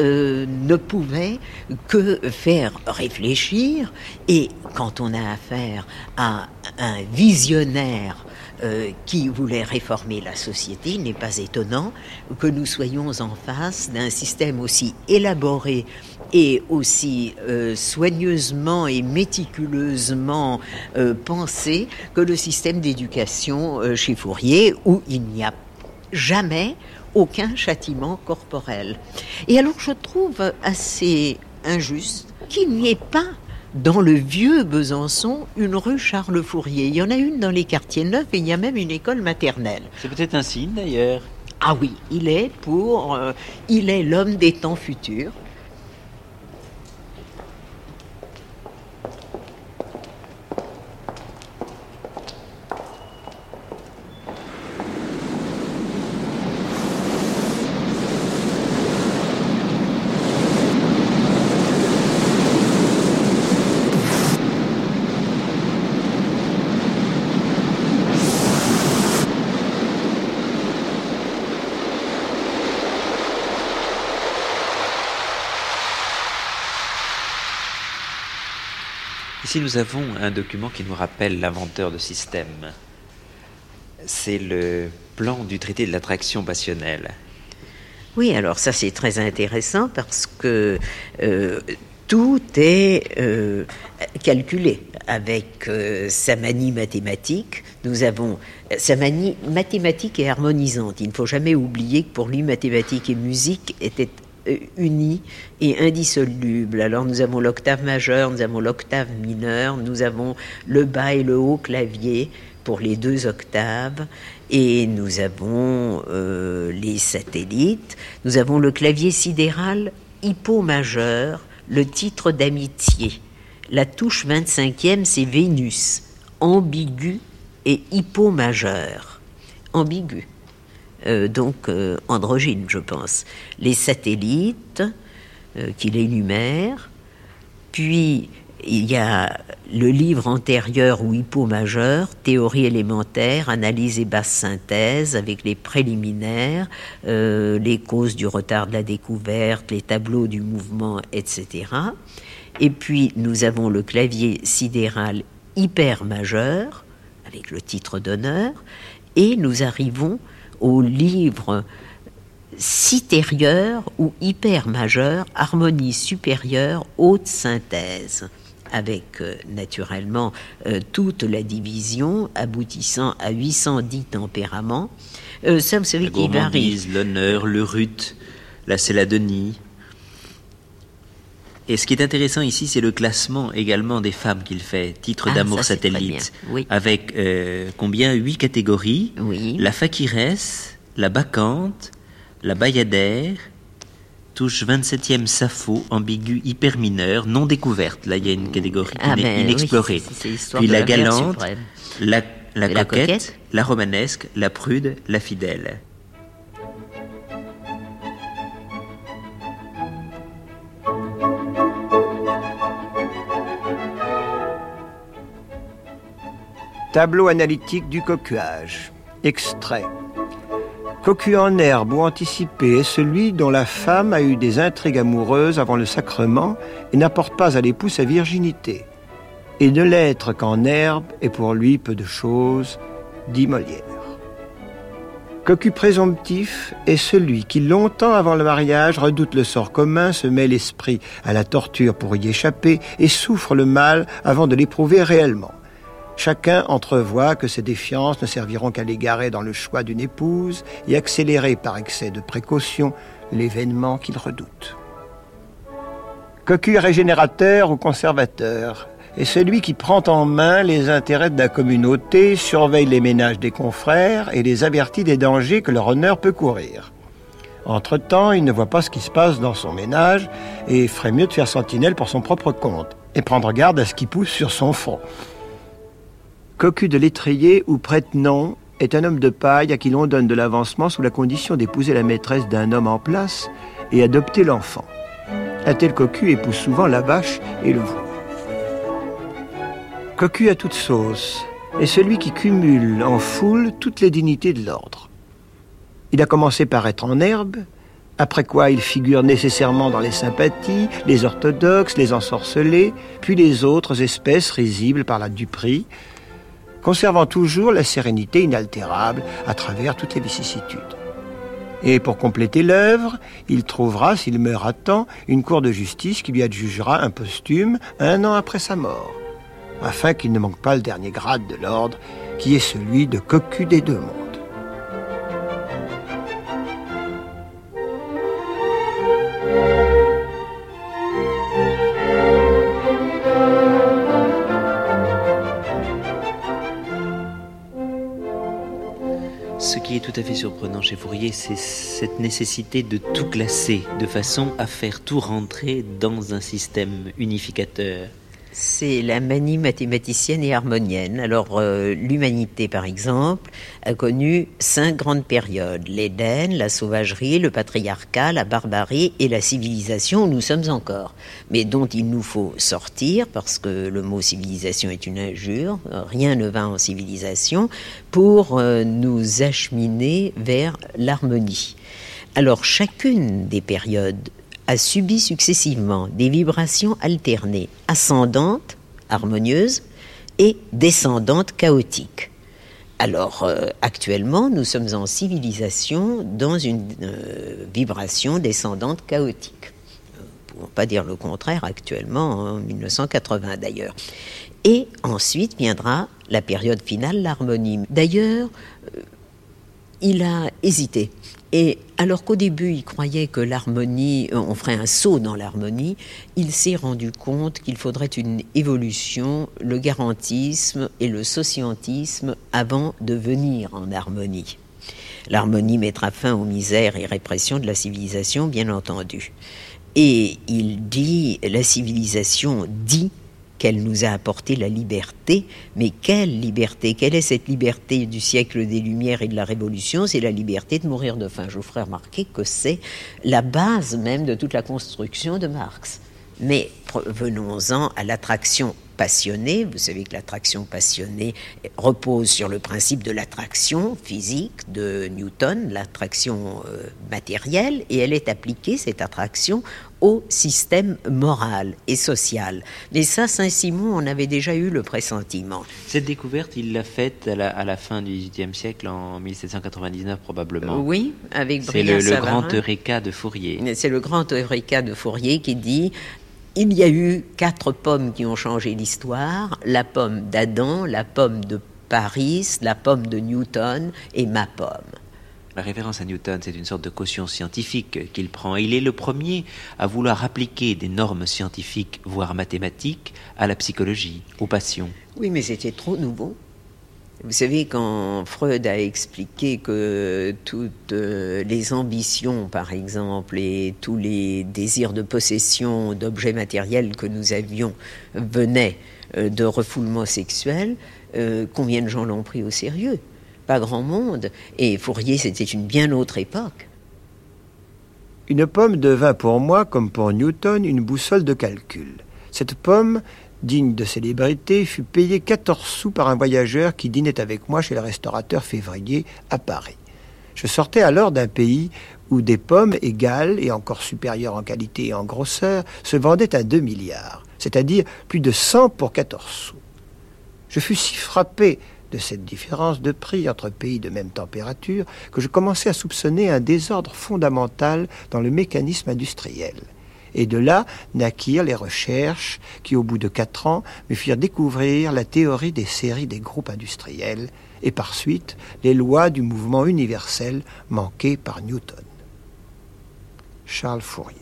ne pouvait que faire réfléchir. Et quand on a affaire à un visionnaire qui voulait réformer la société, il n'est pas étonnant que nous soyons en face d'un système aussi élaboré
est aussi soigneusement et méticuleusement pensé que le système d'éducation chez Fourier, où il n'y a jamais aucun châtiment corporel. Et alors je trouve assez injuste qu'il n'y ait pas dans le vieux Besançon une rue Charles Fourier. Il y en a une dans les quartiers neufs et il y a même une école maternelle.
C'est peut-être un signe d'ailleurs.
Ah oui, il est l'homme des temps futurs.
Ici, nous avons un document qui nous rappelle l'inventeur de système. C'est le plan du traité de l'attraction passionnelle.
Oui, alors ça c'est très intéressant parce que tout est calculé avec sa manie mathématique. Nous avons sa manie mathématique et harmonisante. Il ne faut jamais oublier que pour lui, mathématiques et musique étaient unis et indissolubles. Alors nous avons l'octave majeure, nous avons l'octave mineure, nous avons le bas et le haut clavier pour les 2 octaves, et nous avons les satellites, nous avons le clavier sidéral hypo majeur, le titre d'amitié. La touche 25e, c'est Vénus, ambigu et hypo majeur. Ambigu. Donc androgyne, je pense. Les satellites qu'il énumère, puis il y a le livre antérieur ou hypo majeur, théorie élémentaire, analyse et basse synthèse, avec les préliminaires, les causes du retard de la découverte, les tableaux du mouvement, etc. Et puis nous avons le clavier sidéral hyper majeur, avec le titre d'honneur, et nous arrivons au livre citérieur ou hyper majeur, harmonie supérieure, haute synthèse, avec naturellement toute la division aboutissant à 810 tempéraments. Ça, vous savez,
la
qui varie.
L'honneur, le rut, la céladonie. Et ce qui est intéressant ici, c'est le classement également des femmes qu'il fait, titre d'amour satellite,
oui.
avec combien 8 catégories,
oui.
La fakiresse, la bacchante, la bayadère, touche 27e Sappho, ambigu hyper mineur, non découverte. Là, il y a une catégorie inexplorée.
Oui,
puis la galante, la coquette, la romanesque, la prude, la fidèle.
Tableau analytique du cocuage. Extrait. Cocu en herbe ou anticipé est celui dont la femme a eu des intrigues amoureuses avant le sacrement et n'apporte pas à l'époux sa virginité. Et ne l'être qu'en herbe est pour lui peu de choses, dit Molière. Cocu présomptif est celui qui, longtemps avant le mariage, redoute le sort commun, se met l'esprit à la torture pour y échapper et souffre le mal avant de l'éprouver réellement. Chacun entrevoit que ces défiances ne serviront qu'à l'égarer dans le choix d'une épouse et accélérer par excès de précaution l'événement qu'il redoute. Cocu régénérateur ou conservateur est celui qui prend en main les intérêts de la communauté, surveille les ménages des confrères et les avertit des dangers que leur honneur peut courir. Entre-temps, il ne voit pas ce qui se passe dans son ménage et ferait mieux de faire sentinelle pour son propre compte et prendre garde à ce qui pousse sur son front. Cocu de l'étrier ou prête-nom est un homme de paille à qui l'on donne de l'avancement sous la condition d'épouser la maîtresse d'un homme en place et adopter l'enfant. Un tel cocu épouse souvent la vache et le veau. Cocu à toute sauce est celui qui cumule en foule toutes les dignités de l'ordre. Il a commencé par être en herbe, après quoi il figure nécessairement dans les sympathies, les orthodoxes, les ensorcelés, puis les autres espèces risibles par la duperie, conservant toujours la sérénité inaltérable à travers toutes les vicissitudes. Et pour compléter l'œuvre, il trouvera, s'il meurt à temps, une cour de justice qui lui adjugera un posthume 1 an après sa mort, afin qu'il ne manque pas le dernier grade de l'ordre, qui est celui de cocu des 2 mondes.
Ce qui est tout à fait surprenant chez Fourier, c'est cette nécessité de tout classer, de façon à faire tout rentrer dans un système unificateur.
C'est la manie mathématicienne et harmonienne. Alors, l'humanité, par exemple, a connu 5 grandes périodes. L'Éden, la sauvagerie, le patriarcat, la barbarie et la civilisation où nous sommes encore. Mais dont il nous faut sortir, parce que le mot civilisation est une injure, rien ne va en civilisation, pour nous acheminer vers l'harmonie. Alors, chacune des périodes a subi successivement des vibrations alternées, ascendantes, harmonieuses, et descendantes, chaotiques. Alors, actuellement, nous sommes en civilisation dans une vibration descendante chaotique. Nous ne pouvons pas dire le contraire actuellement, en 1980 d'ailleurs. Et ensuite viendra la période finale, l'harmonie. D'ailleurs, il a hésité. Et alors qu'au début, il croyait que l'harmonie, on ferait un saut dans l'harmonie, il s'est rendu compte qu'il faudrait une évolution, le garantisme et le sociantisme avant de venir en harmonie. L'harmonie mettra fin aux misères et répressions de la civilisation, bien entendu. Et il dit, la civilisation dit qu'elle nous a apporté la liberté, mais quelle liberté? Quelle est cette liberté du siècle des Lumières et de la Révolution? C'est la liberté de mourir de faim. Je vous ferai remarquer que c'est la base même de toute la construction de Marx. Mais venons-en à l'attraction passionnée. Vous savez que l'attraction passionnée repose sur le principe de l'attraction physique de Newton, l'attraction matérielle, et elle est appliquée, cette attraction, au système moral et social. Mais ça, Saint-Simon en avait déjà eu le pressentiment.
Cette découverte, il l'a faite à la fin du XVIIIe siècle, en 1799 probablement.
Oui, avec
c'est le grand Eureka de Fourier.
C'est le grand Eureka de Fourier qui dit: il y a eu 4 pommes qui ont changé l'histoire, la pomme d'Adam, la pomme de Paris, la pomme de Newton et ma pomme.
La référence à Newton, c'est une sorte de caution scientifique qu'il prend. Il est le premier à vouloir appliquer des normes scientifiques, voire mathématiques, à la psychologie, aux passions.
Oui, mais c'était trop nouveau. Vous savez, quand Freud a expliqué que toutes les ambitions, par exemple, et tous les désirs de possession d'objets matériels que nous avions venaient de refoulement sexuel, combien de gens l'ont pris au sérieux? Pas grand monde. Et Fourier, c'était une bien autre époque.
Une pomme devint pour moi, comme pour Newton, une boussole de calcul. Cette pomme, digne de célébrité, fut payée 14 sous par un voyageur qui dînait avec moi chez le restaurateur Février à Paris. Je sortais alors d'un pays où des pommes égales et encore supérieures en qualité et en grosseur se vendaient à 2 milliards, c'est-à-dire plus de 100 pour 14 sous. Je fus si frappé de cette différence de prix entre pays de même température que je commençai à soupçonner un désordre fondamental dans le mécanisme industriel. Et de là naquirent les recherches qui, au bout de 4 ans, me firent découvrir la théorie des séries des groupes industriels et par suite les lois du mouvement universel manquées par Newton. Charles Fourier.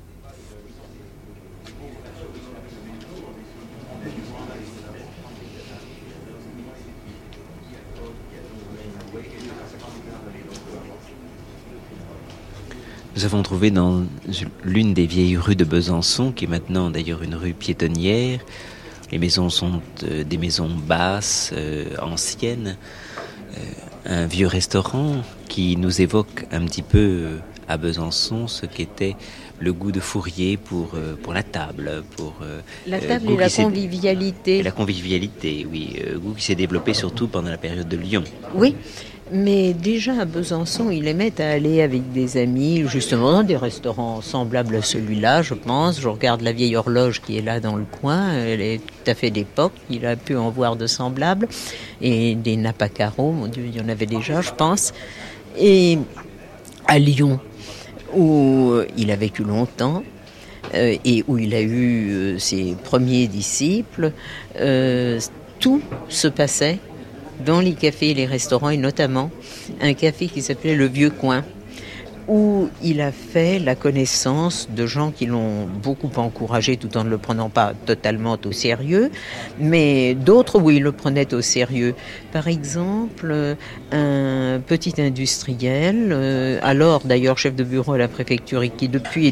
Nous avons trouvé dans l'une des vieilles rues de Besançon, qui est maintenant d'ailleurs une rue piétonnière, les maisons sont des maisons basses, anciennes, un vieux restaurant qui nous évoque un petit peu à Besançon ce qu'était le goût de Fourier pour la table.
La table et la convivialité.
Et la convivialité, oui. Goût qui s'est développé surtout pendant la période de Lyon.
Oui. Mais déjà à Besançon, il aimait à aller avec des amis, justement dans des restaurants semblables à celui-là, je pense. Je regarde la vieille horloge qui est là dans le coin, elle est tout à fait d'époque, il a pu en voir de semblables. Et des nappes à carreaux, mon Dieu, il y en avait déjà, je pense. Et à Lyon, où il a vécu longtemps et où il a eu ses premiers disciples, tout se passait dans les cafés et les restaurants, et notamment un café qui s'appelait Le Vieux Coin, où il a fait la connaissance de gens qui l'ont beaucoup encouragé tout en ne le prenant pas totalement au sérieux, mais d'autres où il le prenait au sérieux. Par exemple, un petit industriel, alors d'ailleurs chef de bureau à la préfecture et qui depuis est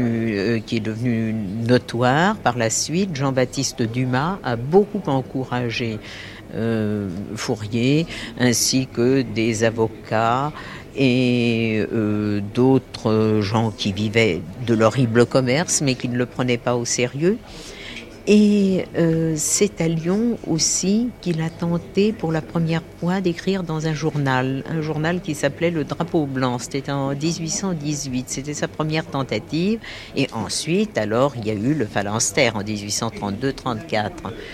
devenu notoire par la suite, Jean-Baptiste Dumas, a beaucoup encouragé Fourier, ainsi que des avocats et d'autres gens qui vivaient de l'horrible commerce mais qui ne le prenaient pas au sérieux. Et c'est à Lyon aussi qu'il a tenté pour la première fois d'écrire dans un journal qui s'appelait Le Drapeau Blanc. C'était en 1818, c'était sa première tentative. Et ensuite, alors, il y a eu le Phalanstère en 1832-34.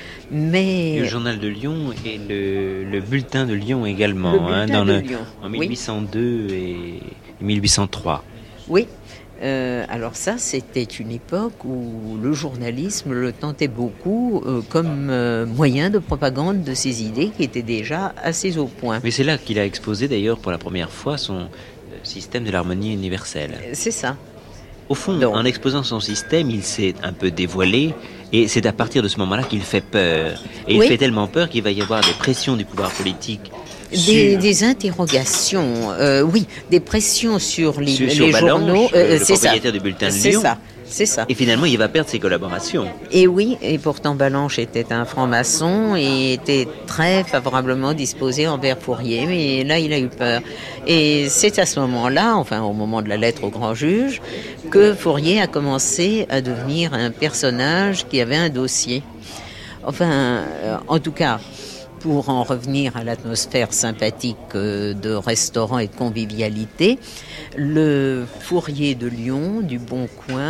Mais
le journal de Lyon et le bulletin de Lyon également,
Lyon.
En 1802 et 1803.
Oui. Alors ça, c'était une époque où le journalisme le tentait beaucoup comme moyen de propagande de ses idées qui étaient déjà assez au point.
Mais c'est là qu'il a exposé d'ailleurs pour la première fois son système de l'harmonie universelle.
C'est ça.
Au fond, en exposant son système, il s'est un peu dévoilé, et c'est à partir de ce moment-là qu'il fait peur. Et il fait tellement peur qu'il va y avoir des pressions du pouvoir politique.
Des interrogations, des pressions sur les journaux.
Le propriétaire du bulletin de Lyon.
C'est ça.
Et finalement, il va perdre ses collaborations.
Et oui, et pourtant Ballanche était un franc-maçon et était très favorablement disposé envers Fourier, mais là, il a eu peur. Et c'est à ce moment-là, enfin au moment de la lettre au grand juge, que Fourier a commencé à devenir un personnage qui avait un dossier. Enfin, en tout cas, pour en revenir à l'atmosphère sympathique de restaurant et de convivialité, le Fourier de Lyon, du Bon Coin,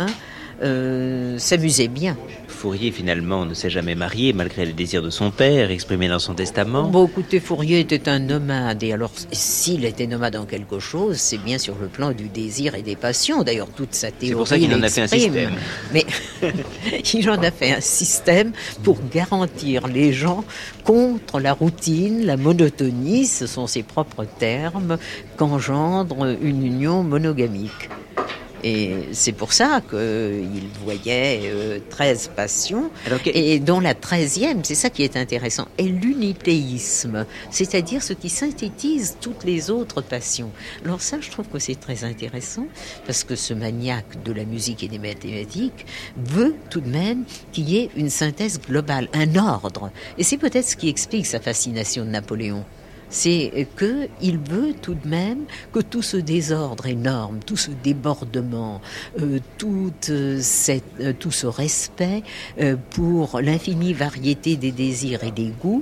s'amusait bien.
Fourier, finalement, ne s'est jamais marié, malgré le désir de son père, exprimé dans son testament.
Bon, écoutez, Fourier était un nomade, et alors, s'il était nomade en quelque chose, c'est bien sur le plan du désir et des passions. D'ailleurs, toute sa théorie.
C'est pour ça qu'il en a fait un système.
Mais il en a fait un système pour garantir les gens contre la routine, la monotonie, ce sont ses propres termes, qu'engendre une union monogamique. Et c'est pour ça qu'il voyait 13 passions, et dont la 13e, c'est ça qui est intéressant, est l'unitéisme, c'est-à-dire ce qui synthétise toutes les autres passions. Alors ça, je trouve que c'est très intéressant, parce que ce maniaque de la musique et des mathématiques veut tout de même qu'il y ait une synthèse globale, un ordre. Et c'est peut-être ce qui explique sa fascination de Napoléon. C'est qu'il veut tout de même que tout ce désordre énorme, tout ce débordement, tout ce respect pour l'infinie variété des désirs et des goûts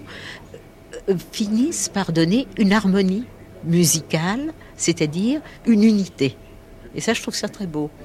finisse par donner une harmonie musicale, c'est-à-dire une unité. Et ça, je trouve ça très beau.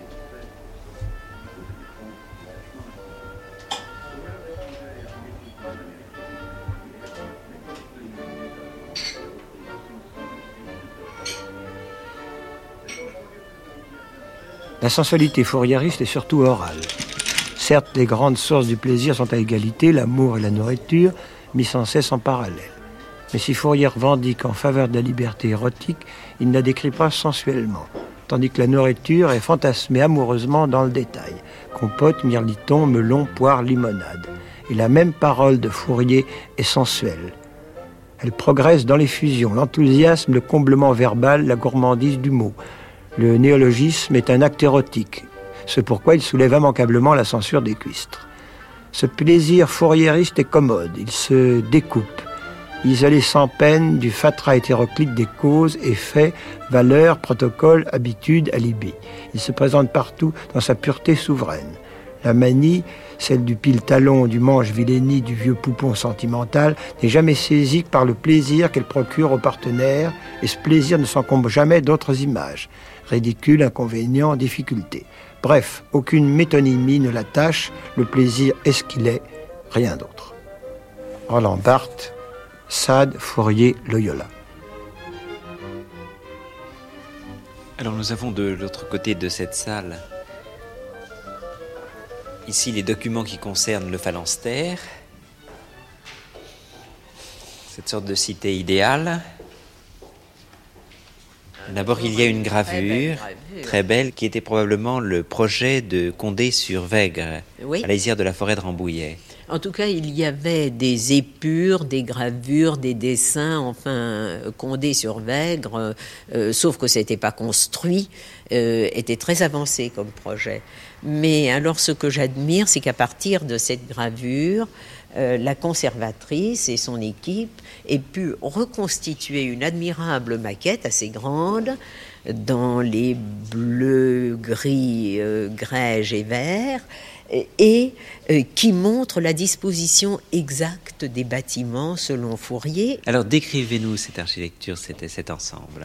La sensualité fouriériste est surtout orale. Certes, les grandes sources du plaisir sont à égalité, l'amour et la nourriture, mis sans cesse en parallèle. Mais si Fourier revendique en faveur de la liberté érotique, il ne la décrit pas sensuellement, tandis que la nourriture est fantasmée amoureusement dans le détail. Compote, mirliton, melon, poire, limonade. Et la même parole de Fourier est sensuelle. Elle progresse dans les fusions, l'enthousiasme, le comblement verbal, la gourmandise du mot. Le néologisme est un acte érotique, ce pourquoi il soulève immanquablement la censure des cuistres. Ce plaisir fouriériste est commode, il se découpe, isolé sans peine du fatras hétéroclite des causes, effets, valeurs, protocoles, habitudes, alibis. Il se présente partout dans sa pureté souveraine. La manie, celle du pile-talon, du manche-vilainie, du vieux poupon sentimental, n'est jamais saisie que par le plaisir qu'elle procure aux partenaires, et ce plaisir ne s'encombre jamais d'autres images. Ridicule, inconvénient, difficulté. Bref, aucune métonymie ne l'attache, le plaisir est ce qu'il est, rien d'autre. Roland Barthes, Sade, Fourier, Loyola.
Alors nous avons de l'autre côté de cette salle, ici les documents qui concernent le phalanstère, cette sorte de cité idéale. D'abord il y a une gravure, très belle, qui était probablement le projet de Condé sur Vègre,
Oui.
à la lisière de la forêt de Rambouillet.
En tout cas, il y avait des épures, des gravures, des dessins, enfin, Condé sur Vègre, sauf que ça n'était pas construit, était très avancé comme projet. Mais alors, ce que j'admire, c'est qu'à partir de cette gravure, la conservatrice et son équipe aient pu reconstituer une admirable maquette assez grande dans les bleus, gris, grège et vert, et qui montre la disposition exacte des bâtiments selon Fourier.
Alors décrivez-nous cette architecture, cet ensemble.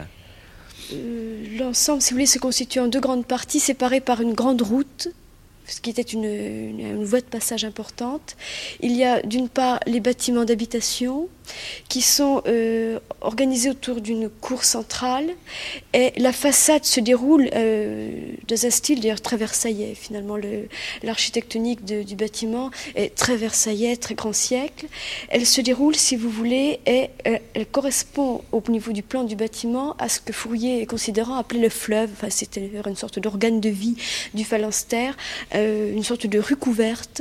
L'ensemble, si vous voulez, se constitue en deux grandes parties séparées par une grande route, ce qui était une voie de passage importante. Il y a d'une part les bâtiments d'habitation qui sont organisés autour d'une cour centrale, et la façade se déroule dans un style d'ailleurs très versaillais. Finalement, l'architectonique du bâtiment est très versaillais, très grand siècle. Elle se déroule, si vous voulez, et elle correspond au niveau du plan du bâtiment à ce que Fourier, considérant, appelait le fleuve. Enfin, c'était une sorte d'organe de vie du phalanstère, une sorte de rue couverte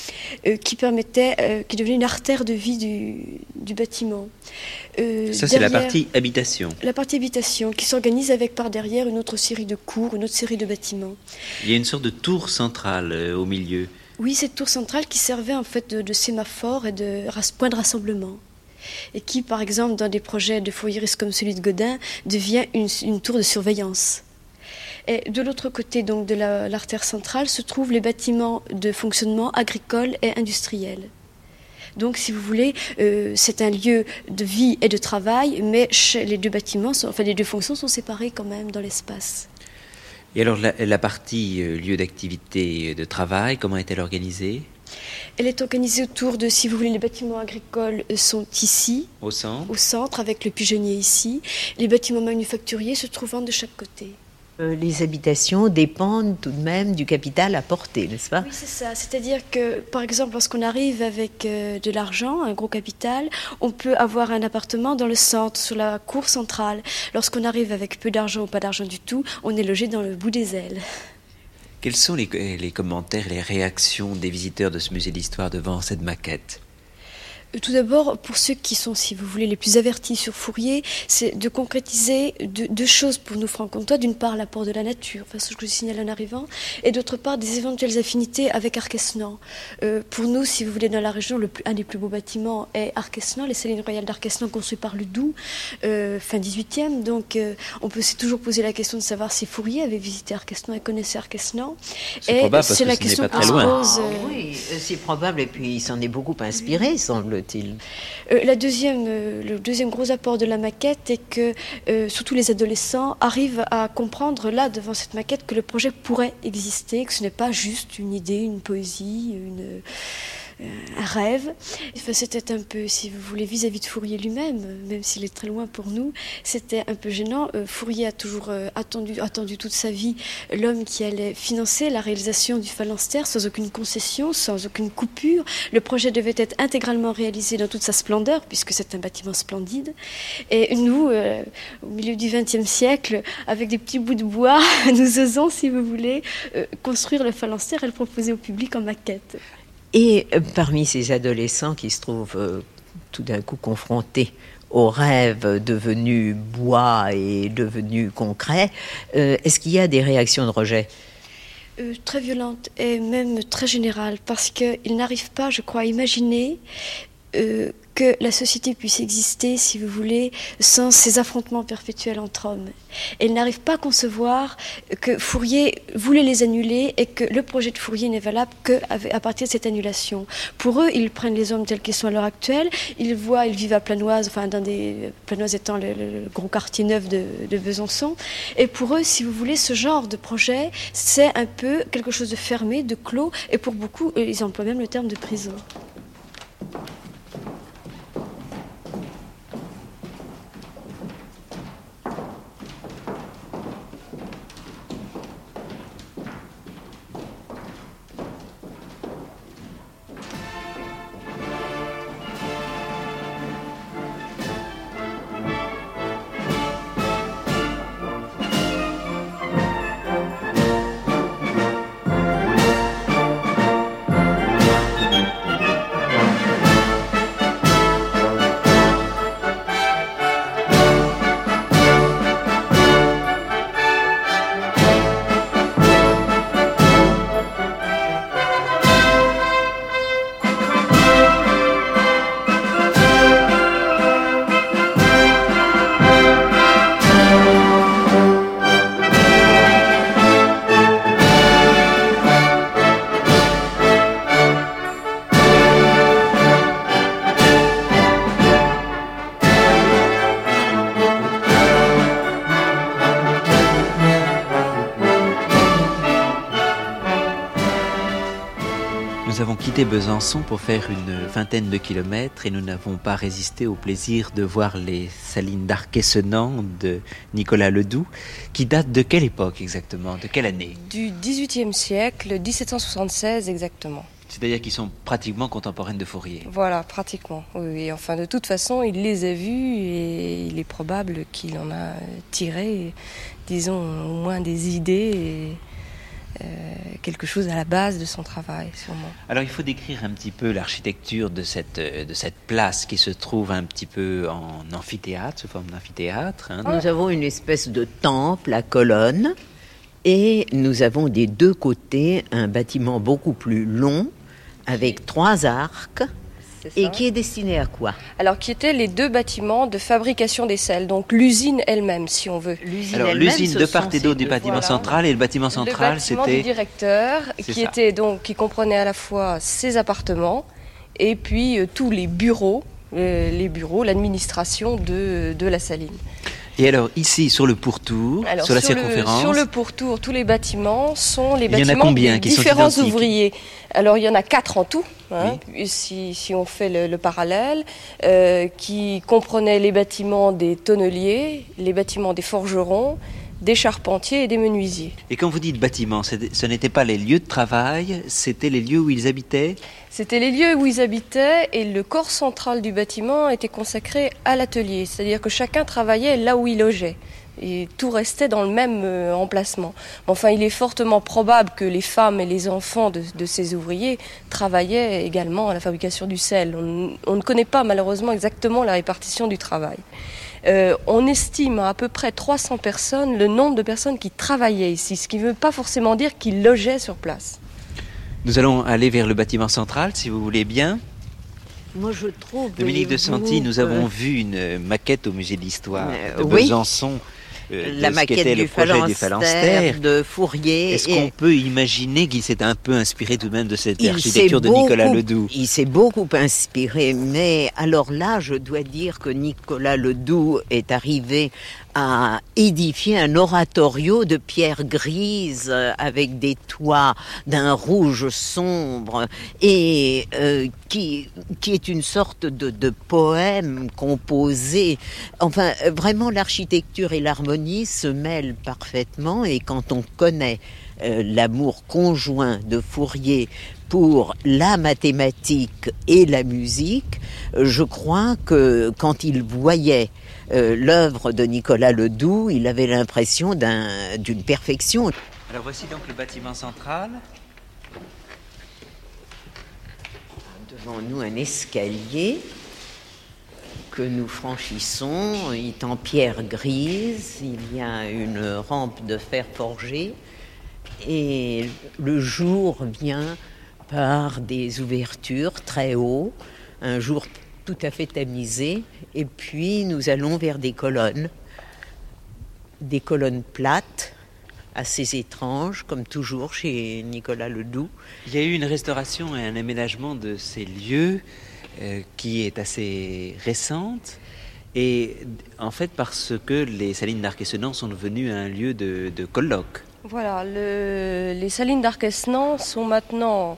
qui devenait une artère de vie du bâtiment.
Ça, c'est la partie habitation.
La partie habitation qui s'organise avec par derrière une autre série de cours, une autre série de bâtiments.
Il y a une sorte de tour centrale au milieu.
Oui, cette tour centrale qui servait en fait de sémaphore et de point de rassemblement. Et qui, par exemple, dans des projets de fourriéristes comme celui de Godin, devient une tour de surveillance. Et de l'autre côté donc de l'artère centrale se trouvent les bâtiments de fonctionnement agricole et industriel. Donc, si vous voulez, c'est un lieu de vie et de travail, mais les deux bâtiments, les deux fonctions sont séparées quand même dans l'espace.
Et alors, la partie lieu d'activité de travail, comment est-elle organisée ?
Elle est organisée autour de, si vous voulez, les bâtiments agricoles sont ici,
au centre,
avec le pigeonnier ici. Les bâtiments manufacturiers se trouvant de chaque côté.
Les habitations dépendent tout de même du capital apporté, n'est-ce pas ?
Oui, c'est ça. C'est-à-dire que, par exemple, lorsqu'on arrive avec de l'argent, un gros capital, on peut avoir un appartement dans le centre, sur la cour centrale. Lorsqu'on arrive avec peu d'argent ou pas d'argent du tout, on est logé dans le bout des ailes.
Quels sont les commentaires, les réactions des visiteurs de ce musée d'histoire devant cette maquette ?
Tout d'abord, pour ceux qui sont, si vous voulez, les plus avertis sur Fourier, c'est de concrétiser deux choses pour nous francs-comtois. D'une part, l'apport de la nature, ce que je signale en arrivant, et d'autre part, des éventuelles affinités avec Arquesnan. Pour nous, si vous voulez, dans la région, un des plus beaux bâtiments est Arquesnan, les salines royales d'Arquesnan construites par Ledoux, fin 18e. Donc, on peut s'est toujours poser la question de savoir si Fourier avait visité Arquesnan et connaissait Arquesnan.
C'est probable, parce que
la
ce
question
n'est pas très loin.
Oui, c'est probable, et puis il s'en est beaucoup inspiré, semble-t-il.
Le deuxième gros apport de la maquette est que surtout les adolescents arrivent à comprendre là devant cette maquette que le projet pourrait exister, que ce n'est pas juste une idée, une poésie, un rêve. C'était un peu, si vous voulez, vis-à-vis de Fourier lui-même, même s'il est très loin pour nous, c'était un peu gênant. Fourier a toujours attendu toute sa vie l'homme qui allait financer la réalisation du phalanstère sans aucune concession, sans aucune coupure. Le projet devait être intégralement réalisé dans toute sa splendeur, puisque c'est un bâtiment splendide. Et nous, au milieu du XXe siècle, avec des petits bouts de bois, nous osons, si vous voulez, construire le phalanstère et le proposer au public en maquette.
Et parmi ces adolescents qui se trouvent tout d'un coup confrontés au rêve devenu bois et devenu concret, est-ce qu'il y a des réactions de rejet ?
Très violentes et même très générales, parce qu'ils n'arrivent pas, je crois, à imaginer que la société puisse exister, si vous voulez, sans ces affrontements perpétuels entre hommes. Et ils n'arrivent pas à concevoir que Fourier voulait les annuler et que le projet de Fourier n'est valable qu'à partir de cette annulation. Pour eux, ils prennent les hommes tels qu'ils sont à l'heure actuelle, ils vivent à Planoise, Planoise étant le gros quartier neuf de Besançon, et pour eux, si vous voulez, ce genre de projet, c'est un peu quelque chose de fermé, de clos, et pour beaucoup, ils emploient même le terme de prison.
Nous avons quitté Besançon pour faire une vingtaine de kilomètres et nous n'avons pas résisté au plaisir de voir les salines d'Arquessenan de Nicolas Ledoux, qui datent de quelle époque exactement, de quelle année?
Du XVIIIe siècle, 1776 exactement.
C'est-à-dire qu'ils sont pratiquement contemporaines de Fourier.
Voilà, pratiquement. Oui, et enfin, de toute façon, il les a vus et il est probable qu'il en a tiré, disons, au moins des idées et quelque chose à la base de son travail, sûrement.
Alors, il faut décrire un petit peu l'architecture de cette place qui se trouve un petit peu en amphithéâtre, sous forme d'amphithéâtre. Hein.
Nous avons une espèce de temple à colonnes et nous avons des deux côtés un bâtiment beaucoup plus long avec 3 arcs. Et qui est destiné à quoi?
Alors, qui étaient les 2 bâtiments de fabrication des selles, donc l'usine elle-même, si on veut.
L'usine de part et d'autre du bâtiment central, et le bâtiment central, c'était...
Le bâtiment du directeur, qui comprenait à la fois ses appartements, et puis tous les bureaux, l'administration de la saline.
Et alors, ici, sur le pourtour, sur la circonférence...
Sur le pourtour, tous les bâtiments sont les bâtiments des différents ouvriers. Alors, il y en a 4 en tout, hein, oui. si on fait le parallèle, qui comprenaient les bâtiments des tonneliers, les bâtiments des forgerons, des charpentiers et des menuisiers.
Et quand vous dites bâtiments, ce n'étaient pas les lieux de travail, c'était les lieux où ils habitaient?
C'était les lieux où ils habitaient et le corps central du bâtiment était consacré à l'atelier. C'est-à-dire que chacun travaillait là où il logeait. Et tout restait dans le même emplacement. Enfin, il est fortement probable que les femmes et les enfants de ces ouvriers travaillaient également à la fabrication du sel. On ne connaît pas malheureusement exactement la répartition du travail. On estime à peu près 300 personnes le nombre de personnes qui travaillaient ici, ce qui ne veut pas forcément dire qu'ils logeaient sur place.
Nous allons aller vers le bâtiment central, si vous voulez bien.
Moi, je trouve...
Dominique de Santi, nous avons vu une maquette au musée d'histoire de Besançon.
La maquette du phalanstère de Fourier.
Est-ce qu'on peut imaginer qu'il s'est un peu inspiré tout de même de cette architecture de Nicolas Ledoux?
Il s'est beaucoup inspiré, mais alors là, je dois dire que Nicolas Ledoux est arrivé à édifier un oratorio de pierre grise avec des toits d'un rouge sombre et qui est une sorte de poème composé. Enfin, vraiment, l'architecture et l'harmonie se mêlent parfaitement et quand on connaît l'amour conjoint de Fourier pour la mathématique et la musique, je crois que quand il voyait l'œuvre de Nicolas Ledoux, il avait l'impression d'une perfection.
Alors voici donc le bâtiment central.
Devant nous un escalier que nous franchissons, il est en pierre grise, il y a une rampe de fer forgé et le jour vient par des ouvertures très haut, un jour tout à fait tamisé, et puis nous allons vers des colonnes plates, assez étranges, comme toujours chez Nicolas Ledoux.
Il y a eu une restauration et un aménagement de ces lieux qui est assez récente, et en fait parce que les salines d'Arquessenan sont devenues un lieu de colloque.
Voilà, les salines d'Arquessenan sont maintenant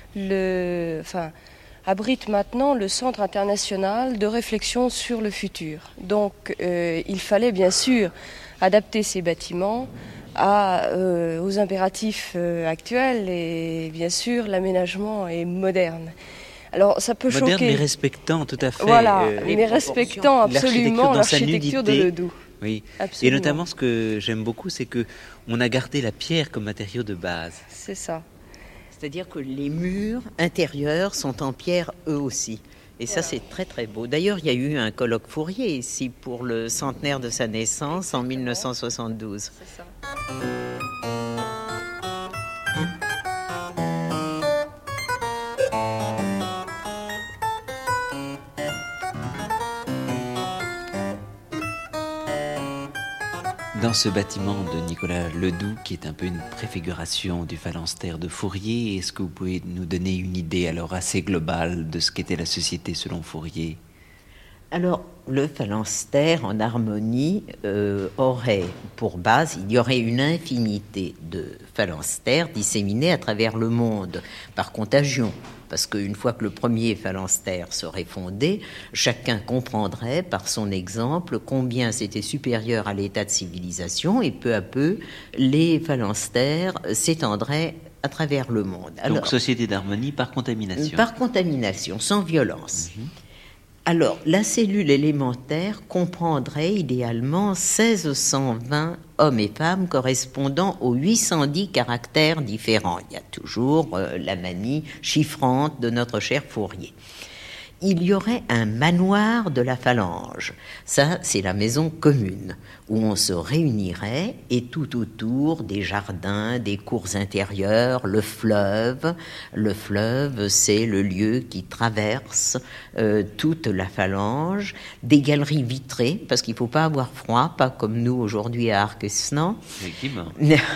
abrite maintenant le Centre international de réflexion sur le futur. Donc il fallait bien sûr adapter ces bâtiments aux impératifs actuels et bien sûr l'aménagement est moderne. Alors ça peut
moderne,
choquer.
Mais respectant tout à fait.
Voilà, mais respectant absolument l'architecture de Ledoux.
Oui,
absolument.
Et notamment ce que j'aime beaucoup, c'est que on a gardé la pierre comme matériau de base.
C'est ça.
C'est-à-dire que les murs intérieurs sont en pierre eux aussi. Et ça, c'est très très beau. D'ailleurs, il y a eu un colloque Fourier ici pour le centenaire de sa naissance en 1972.
C'est ça.
Dans ce bâtiment de Nicolas Ledoux, qui est un peu une préfiguration du phalanstère de Fourier, est-ce que vous pouvez nous donner une idée alors assez globale de ce qu'était la société selon Fourier ?
Alors, le phalanstère en harmonie aurait pour base, il y aurait une infinité de phalanstères disséminés à travers le monde par contagion. Parce qu'une fois que le premier phalanstère serait fondé, chacun comprendrait par son exemple combien c'était supérieur à l'état de civilisation, et peu à peu, les phalanstères s'étendraient à travers le monde.
Alors, donc, société d'harmonie par contamination.
Par contamination, sans violence. Alors, la cellule élémentaire comprendrait idéalement 1620 hommes et femmes correspondant aux 810 caractères différents. Il y a toujours la manie chiffrante de notre cher Fourier. Il y aurait un manoir de la phalange. Ça, c'est la maison commune, où on se réunirait, et tout autour, des jardins, des cours intérieures, le fleuve. Le fleuve, c'est le lieu qui traverse toute la phalange. Des galeries vitrées, parce qu'il ne faut pas avoir froid, pas comme nous aujourd'hui à Arquesnan.
Effectivement.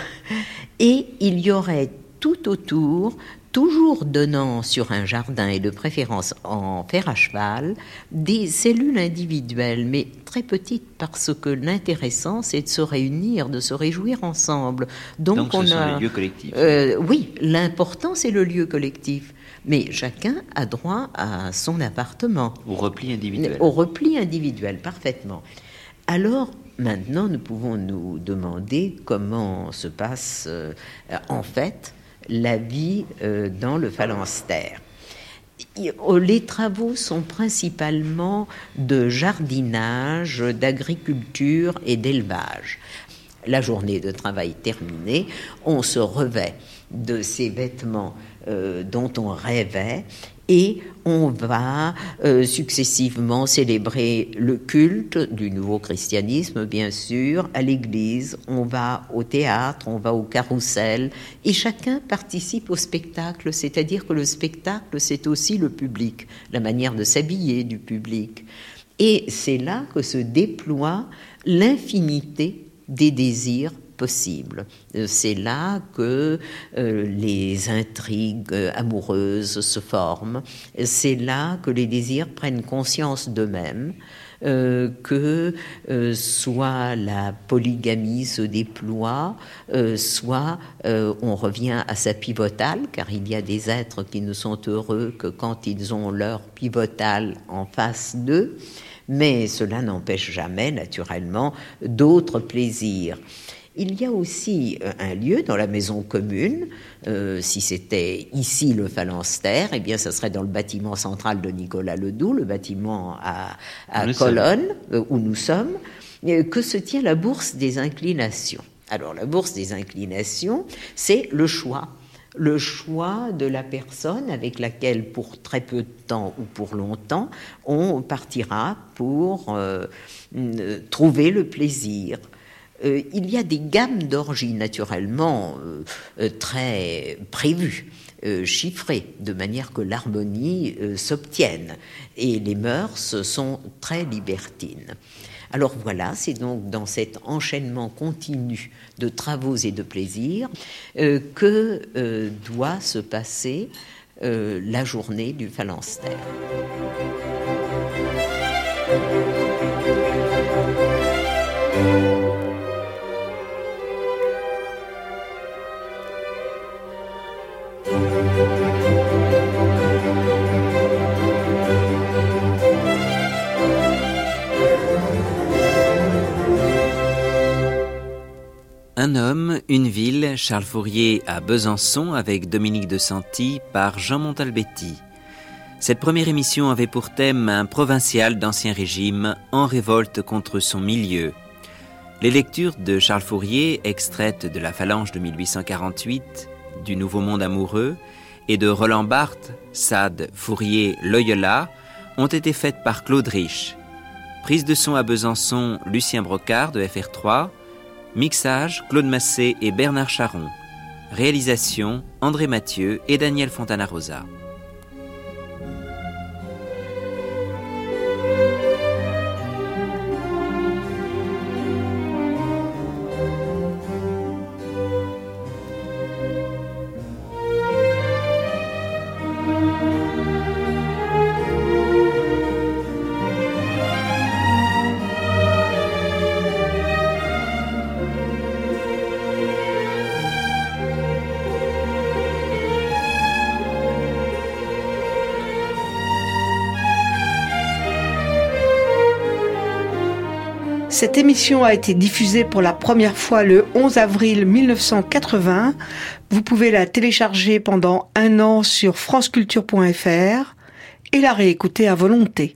Et il y aurait tout autour, toujours donnant sur un jardin et de préférence en fer à cheval, des cellules individuelles, mais très petites, parce que l'intéressant, c'est de se réunir, de se réjouir ensemble. Donc
ce sont les lieux collectifs.
Oui, l'important, c'est le lieu collectif. Mais chacun a droit à son appartement.
Au repli individuel.
Au repli individuel, parfaitement. Alors, maintenant, nous pouvons nous demander comment se passe, en fait, la vie dans le phalanstère. Les travaux sont principalement de jardinage, d'agriculture et d'élevage. La journée de travail terminée, on se revêt de ces vêtements dont on rêvait, et on va successivement célébrer le culte du nouveau christianisme, bien sûr, à l'église, on va au théâtre, on va au carrousel, et chacun participe au spectacle, c'est-à-dire que le spectacle, c'est aussi le public, la manière de s'habiller du public. Et c'est là que se déploie l'infinité des désirs possible. C'est là que les intrigues amoureuses se forment. C'est là que les désirs prennent conscience d'eux-mêmes, que soit la polygamie se déploie, soit on revient à sa pivotale, car il y a des êtres qui ne sont heureux que quand ils ont leur pivotale en face d'eux, mais cela n'empêche jamais, naturellement, d'autres plaisirs. Il y a aussi un lieu dans la maison commune. Si c'était ici le phalanstère, eh bien, ça serait dans le bâtiment central de Nicolas Ledoux, le bâtiment à Cologne, où nous sommes, que se tient la bourse des inclinations. Alors, la bourse des inclinations, c'est le choix de la personne avec laquelle, pour très peu de temps ou pour longtemps, on partira pour trouver le plaisir. Il y a des gammes d'orgies naturellement très prévues, chiffrées, de manière que l'harmonie s'obtienne. Et les mœurs sont très libertines. Alors voilà, c'est donc dans cet enchaînement continu de travaux et de plaisirs que doit se passer la journée du phalanstère.
Un homme, une ville, Charles Fourier à Besançon avec Dominique de Santi par Jean Montalbetti. Cette première émission avait pour thème un provincial d'Ancien Régime en révolte contre son milieu. Les lectures de Charles Fourier, extraites de la Phalange de 1848, du Nouveau Monde amoureux, et de Roland Barthes, Sade, Fourier, Loyola, ont été faites par Claude Rich. Prise de son à Besançon, Lucien Brocard de FR3, mixage, Claude Massé et Bernard Charon. Réalisation, André Mathieu et Daniel Fontana-Rosa.
Cette émission a été diffusée pour la première fois le 11 avril 1980. Vous pouvez la télécharger pendant 1 an sur franceculture.fr et la réécouter à volonté.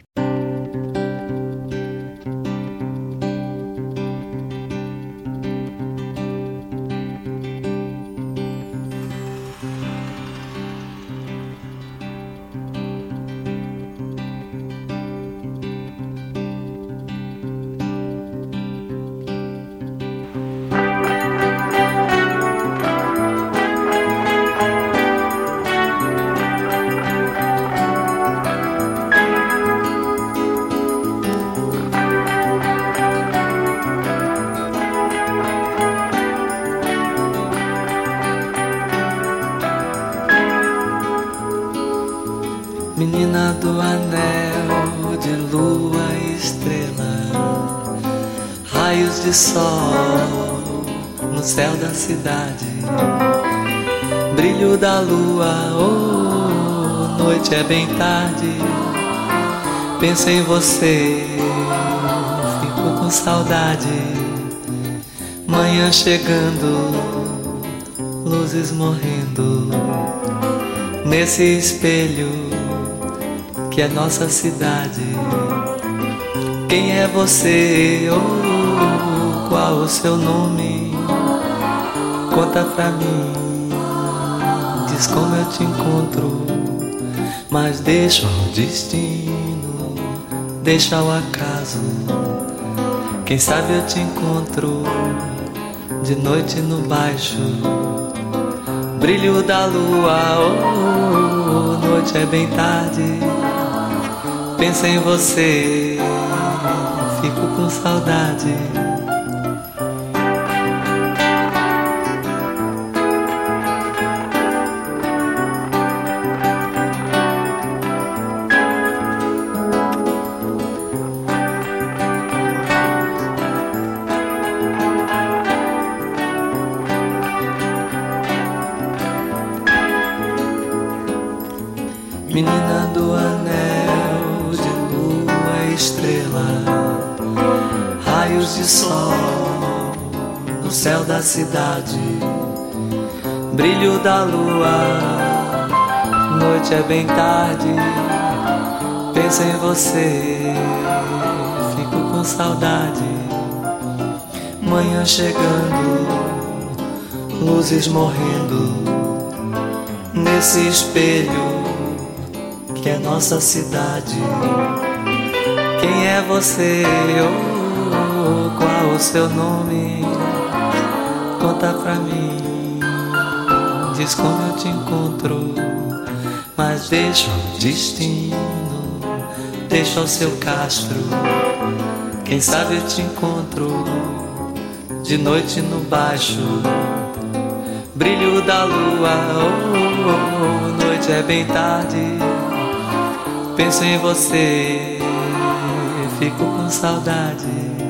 Menina do anel de lua e estrela, raios de sol no céu da cidade, brilho da lua, oh, noite é bem tarde. Penso em você, fico com saudade. Manhã chegando, luzes morrendo, nesse espelho que é nossa cidade. Quem é você? Oh, qual o seu nome? Conta pra mim, diz como eu te encontro. Mas deixa o destino, deixa o acaso. Quem sabe eu te encontro de noite no baixo. Brilho da lua, oh, noite é bem tarde. Penso em você, fico com saudade. Menina do anel de lua e estrela, raios de sol no céu da cidade, brilho da lua, noite é bem tarde. Penso em você, fico com saudade. Manhã chegando, luzes morrendo, nesse espelho que é nossa cidade. Quem é você? Oh, qual o seu nome? Conta pra mim, diz como eu te encontro. Mas deixa o destino, deixa o seu castro. Quem sabe eu te encontro de noite no baixo. Brilho da lua, oh, noite é bem tarde. Penso em você, fico com saudade.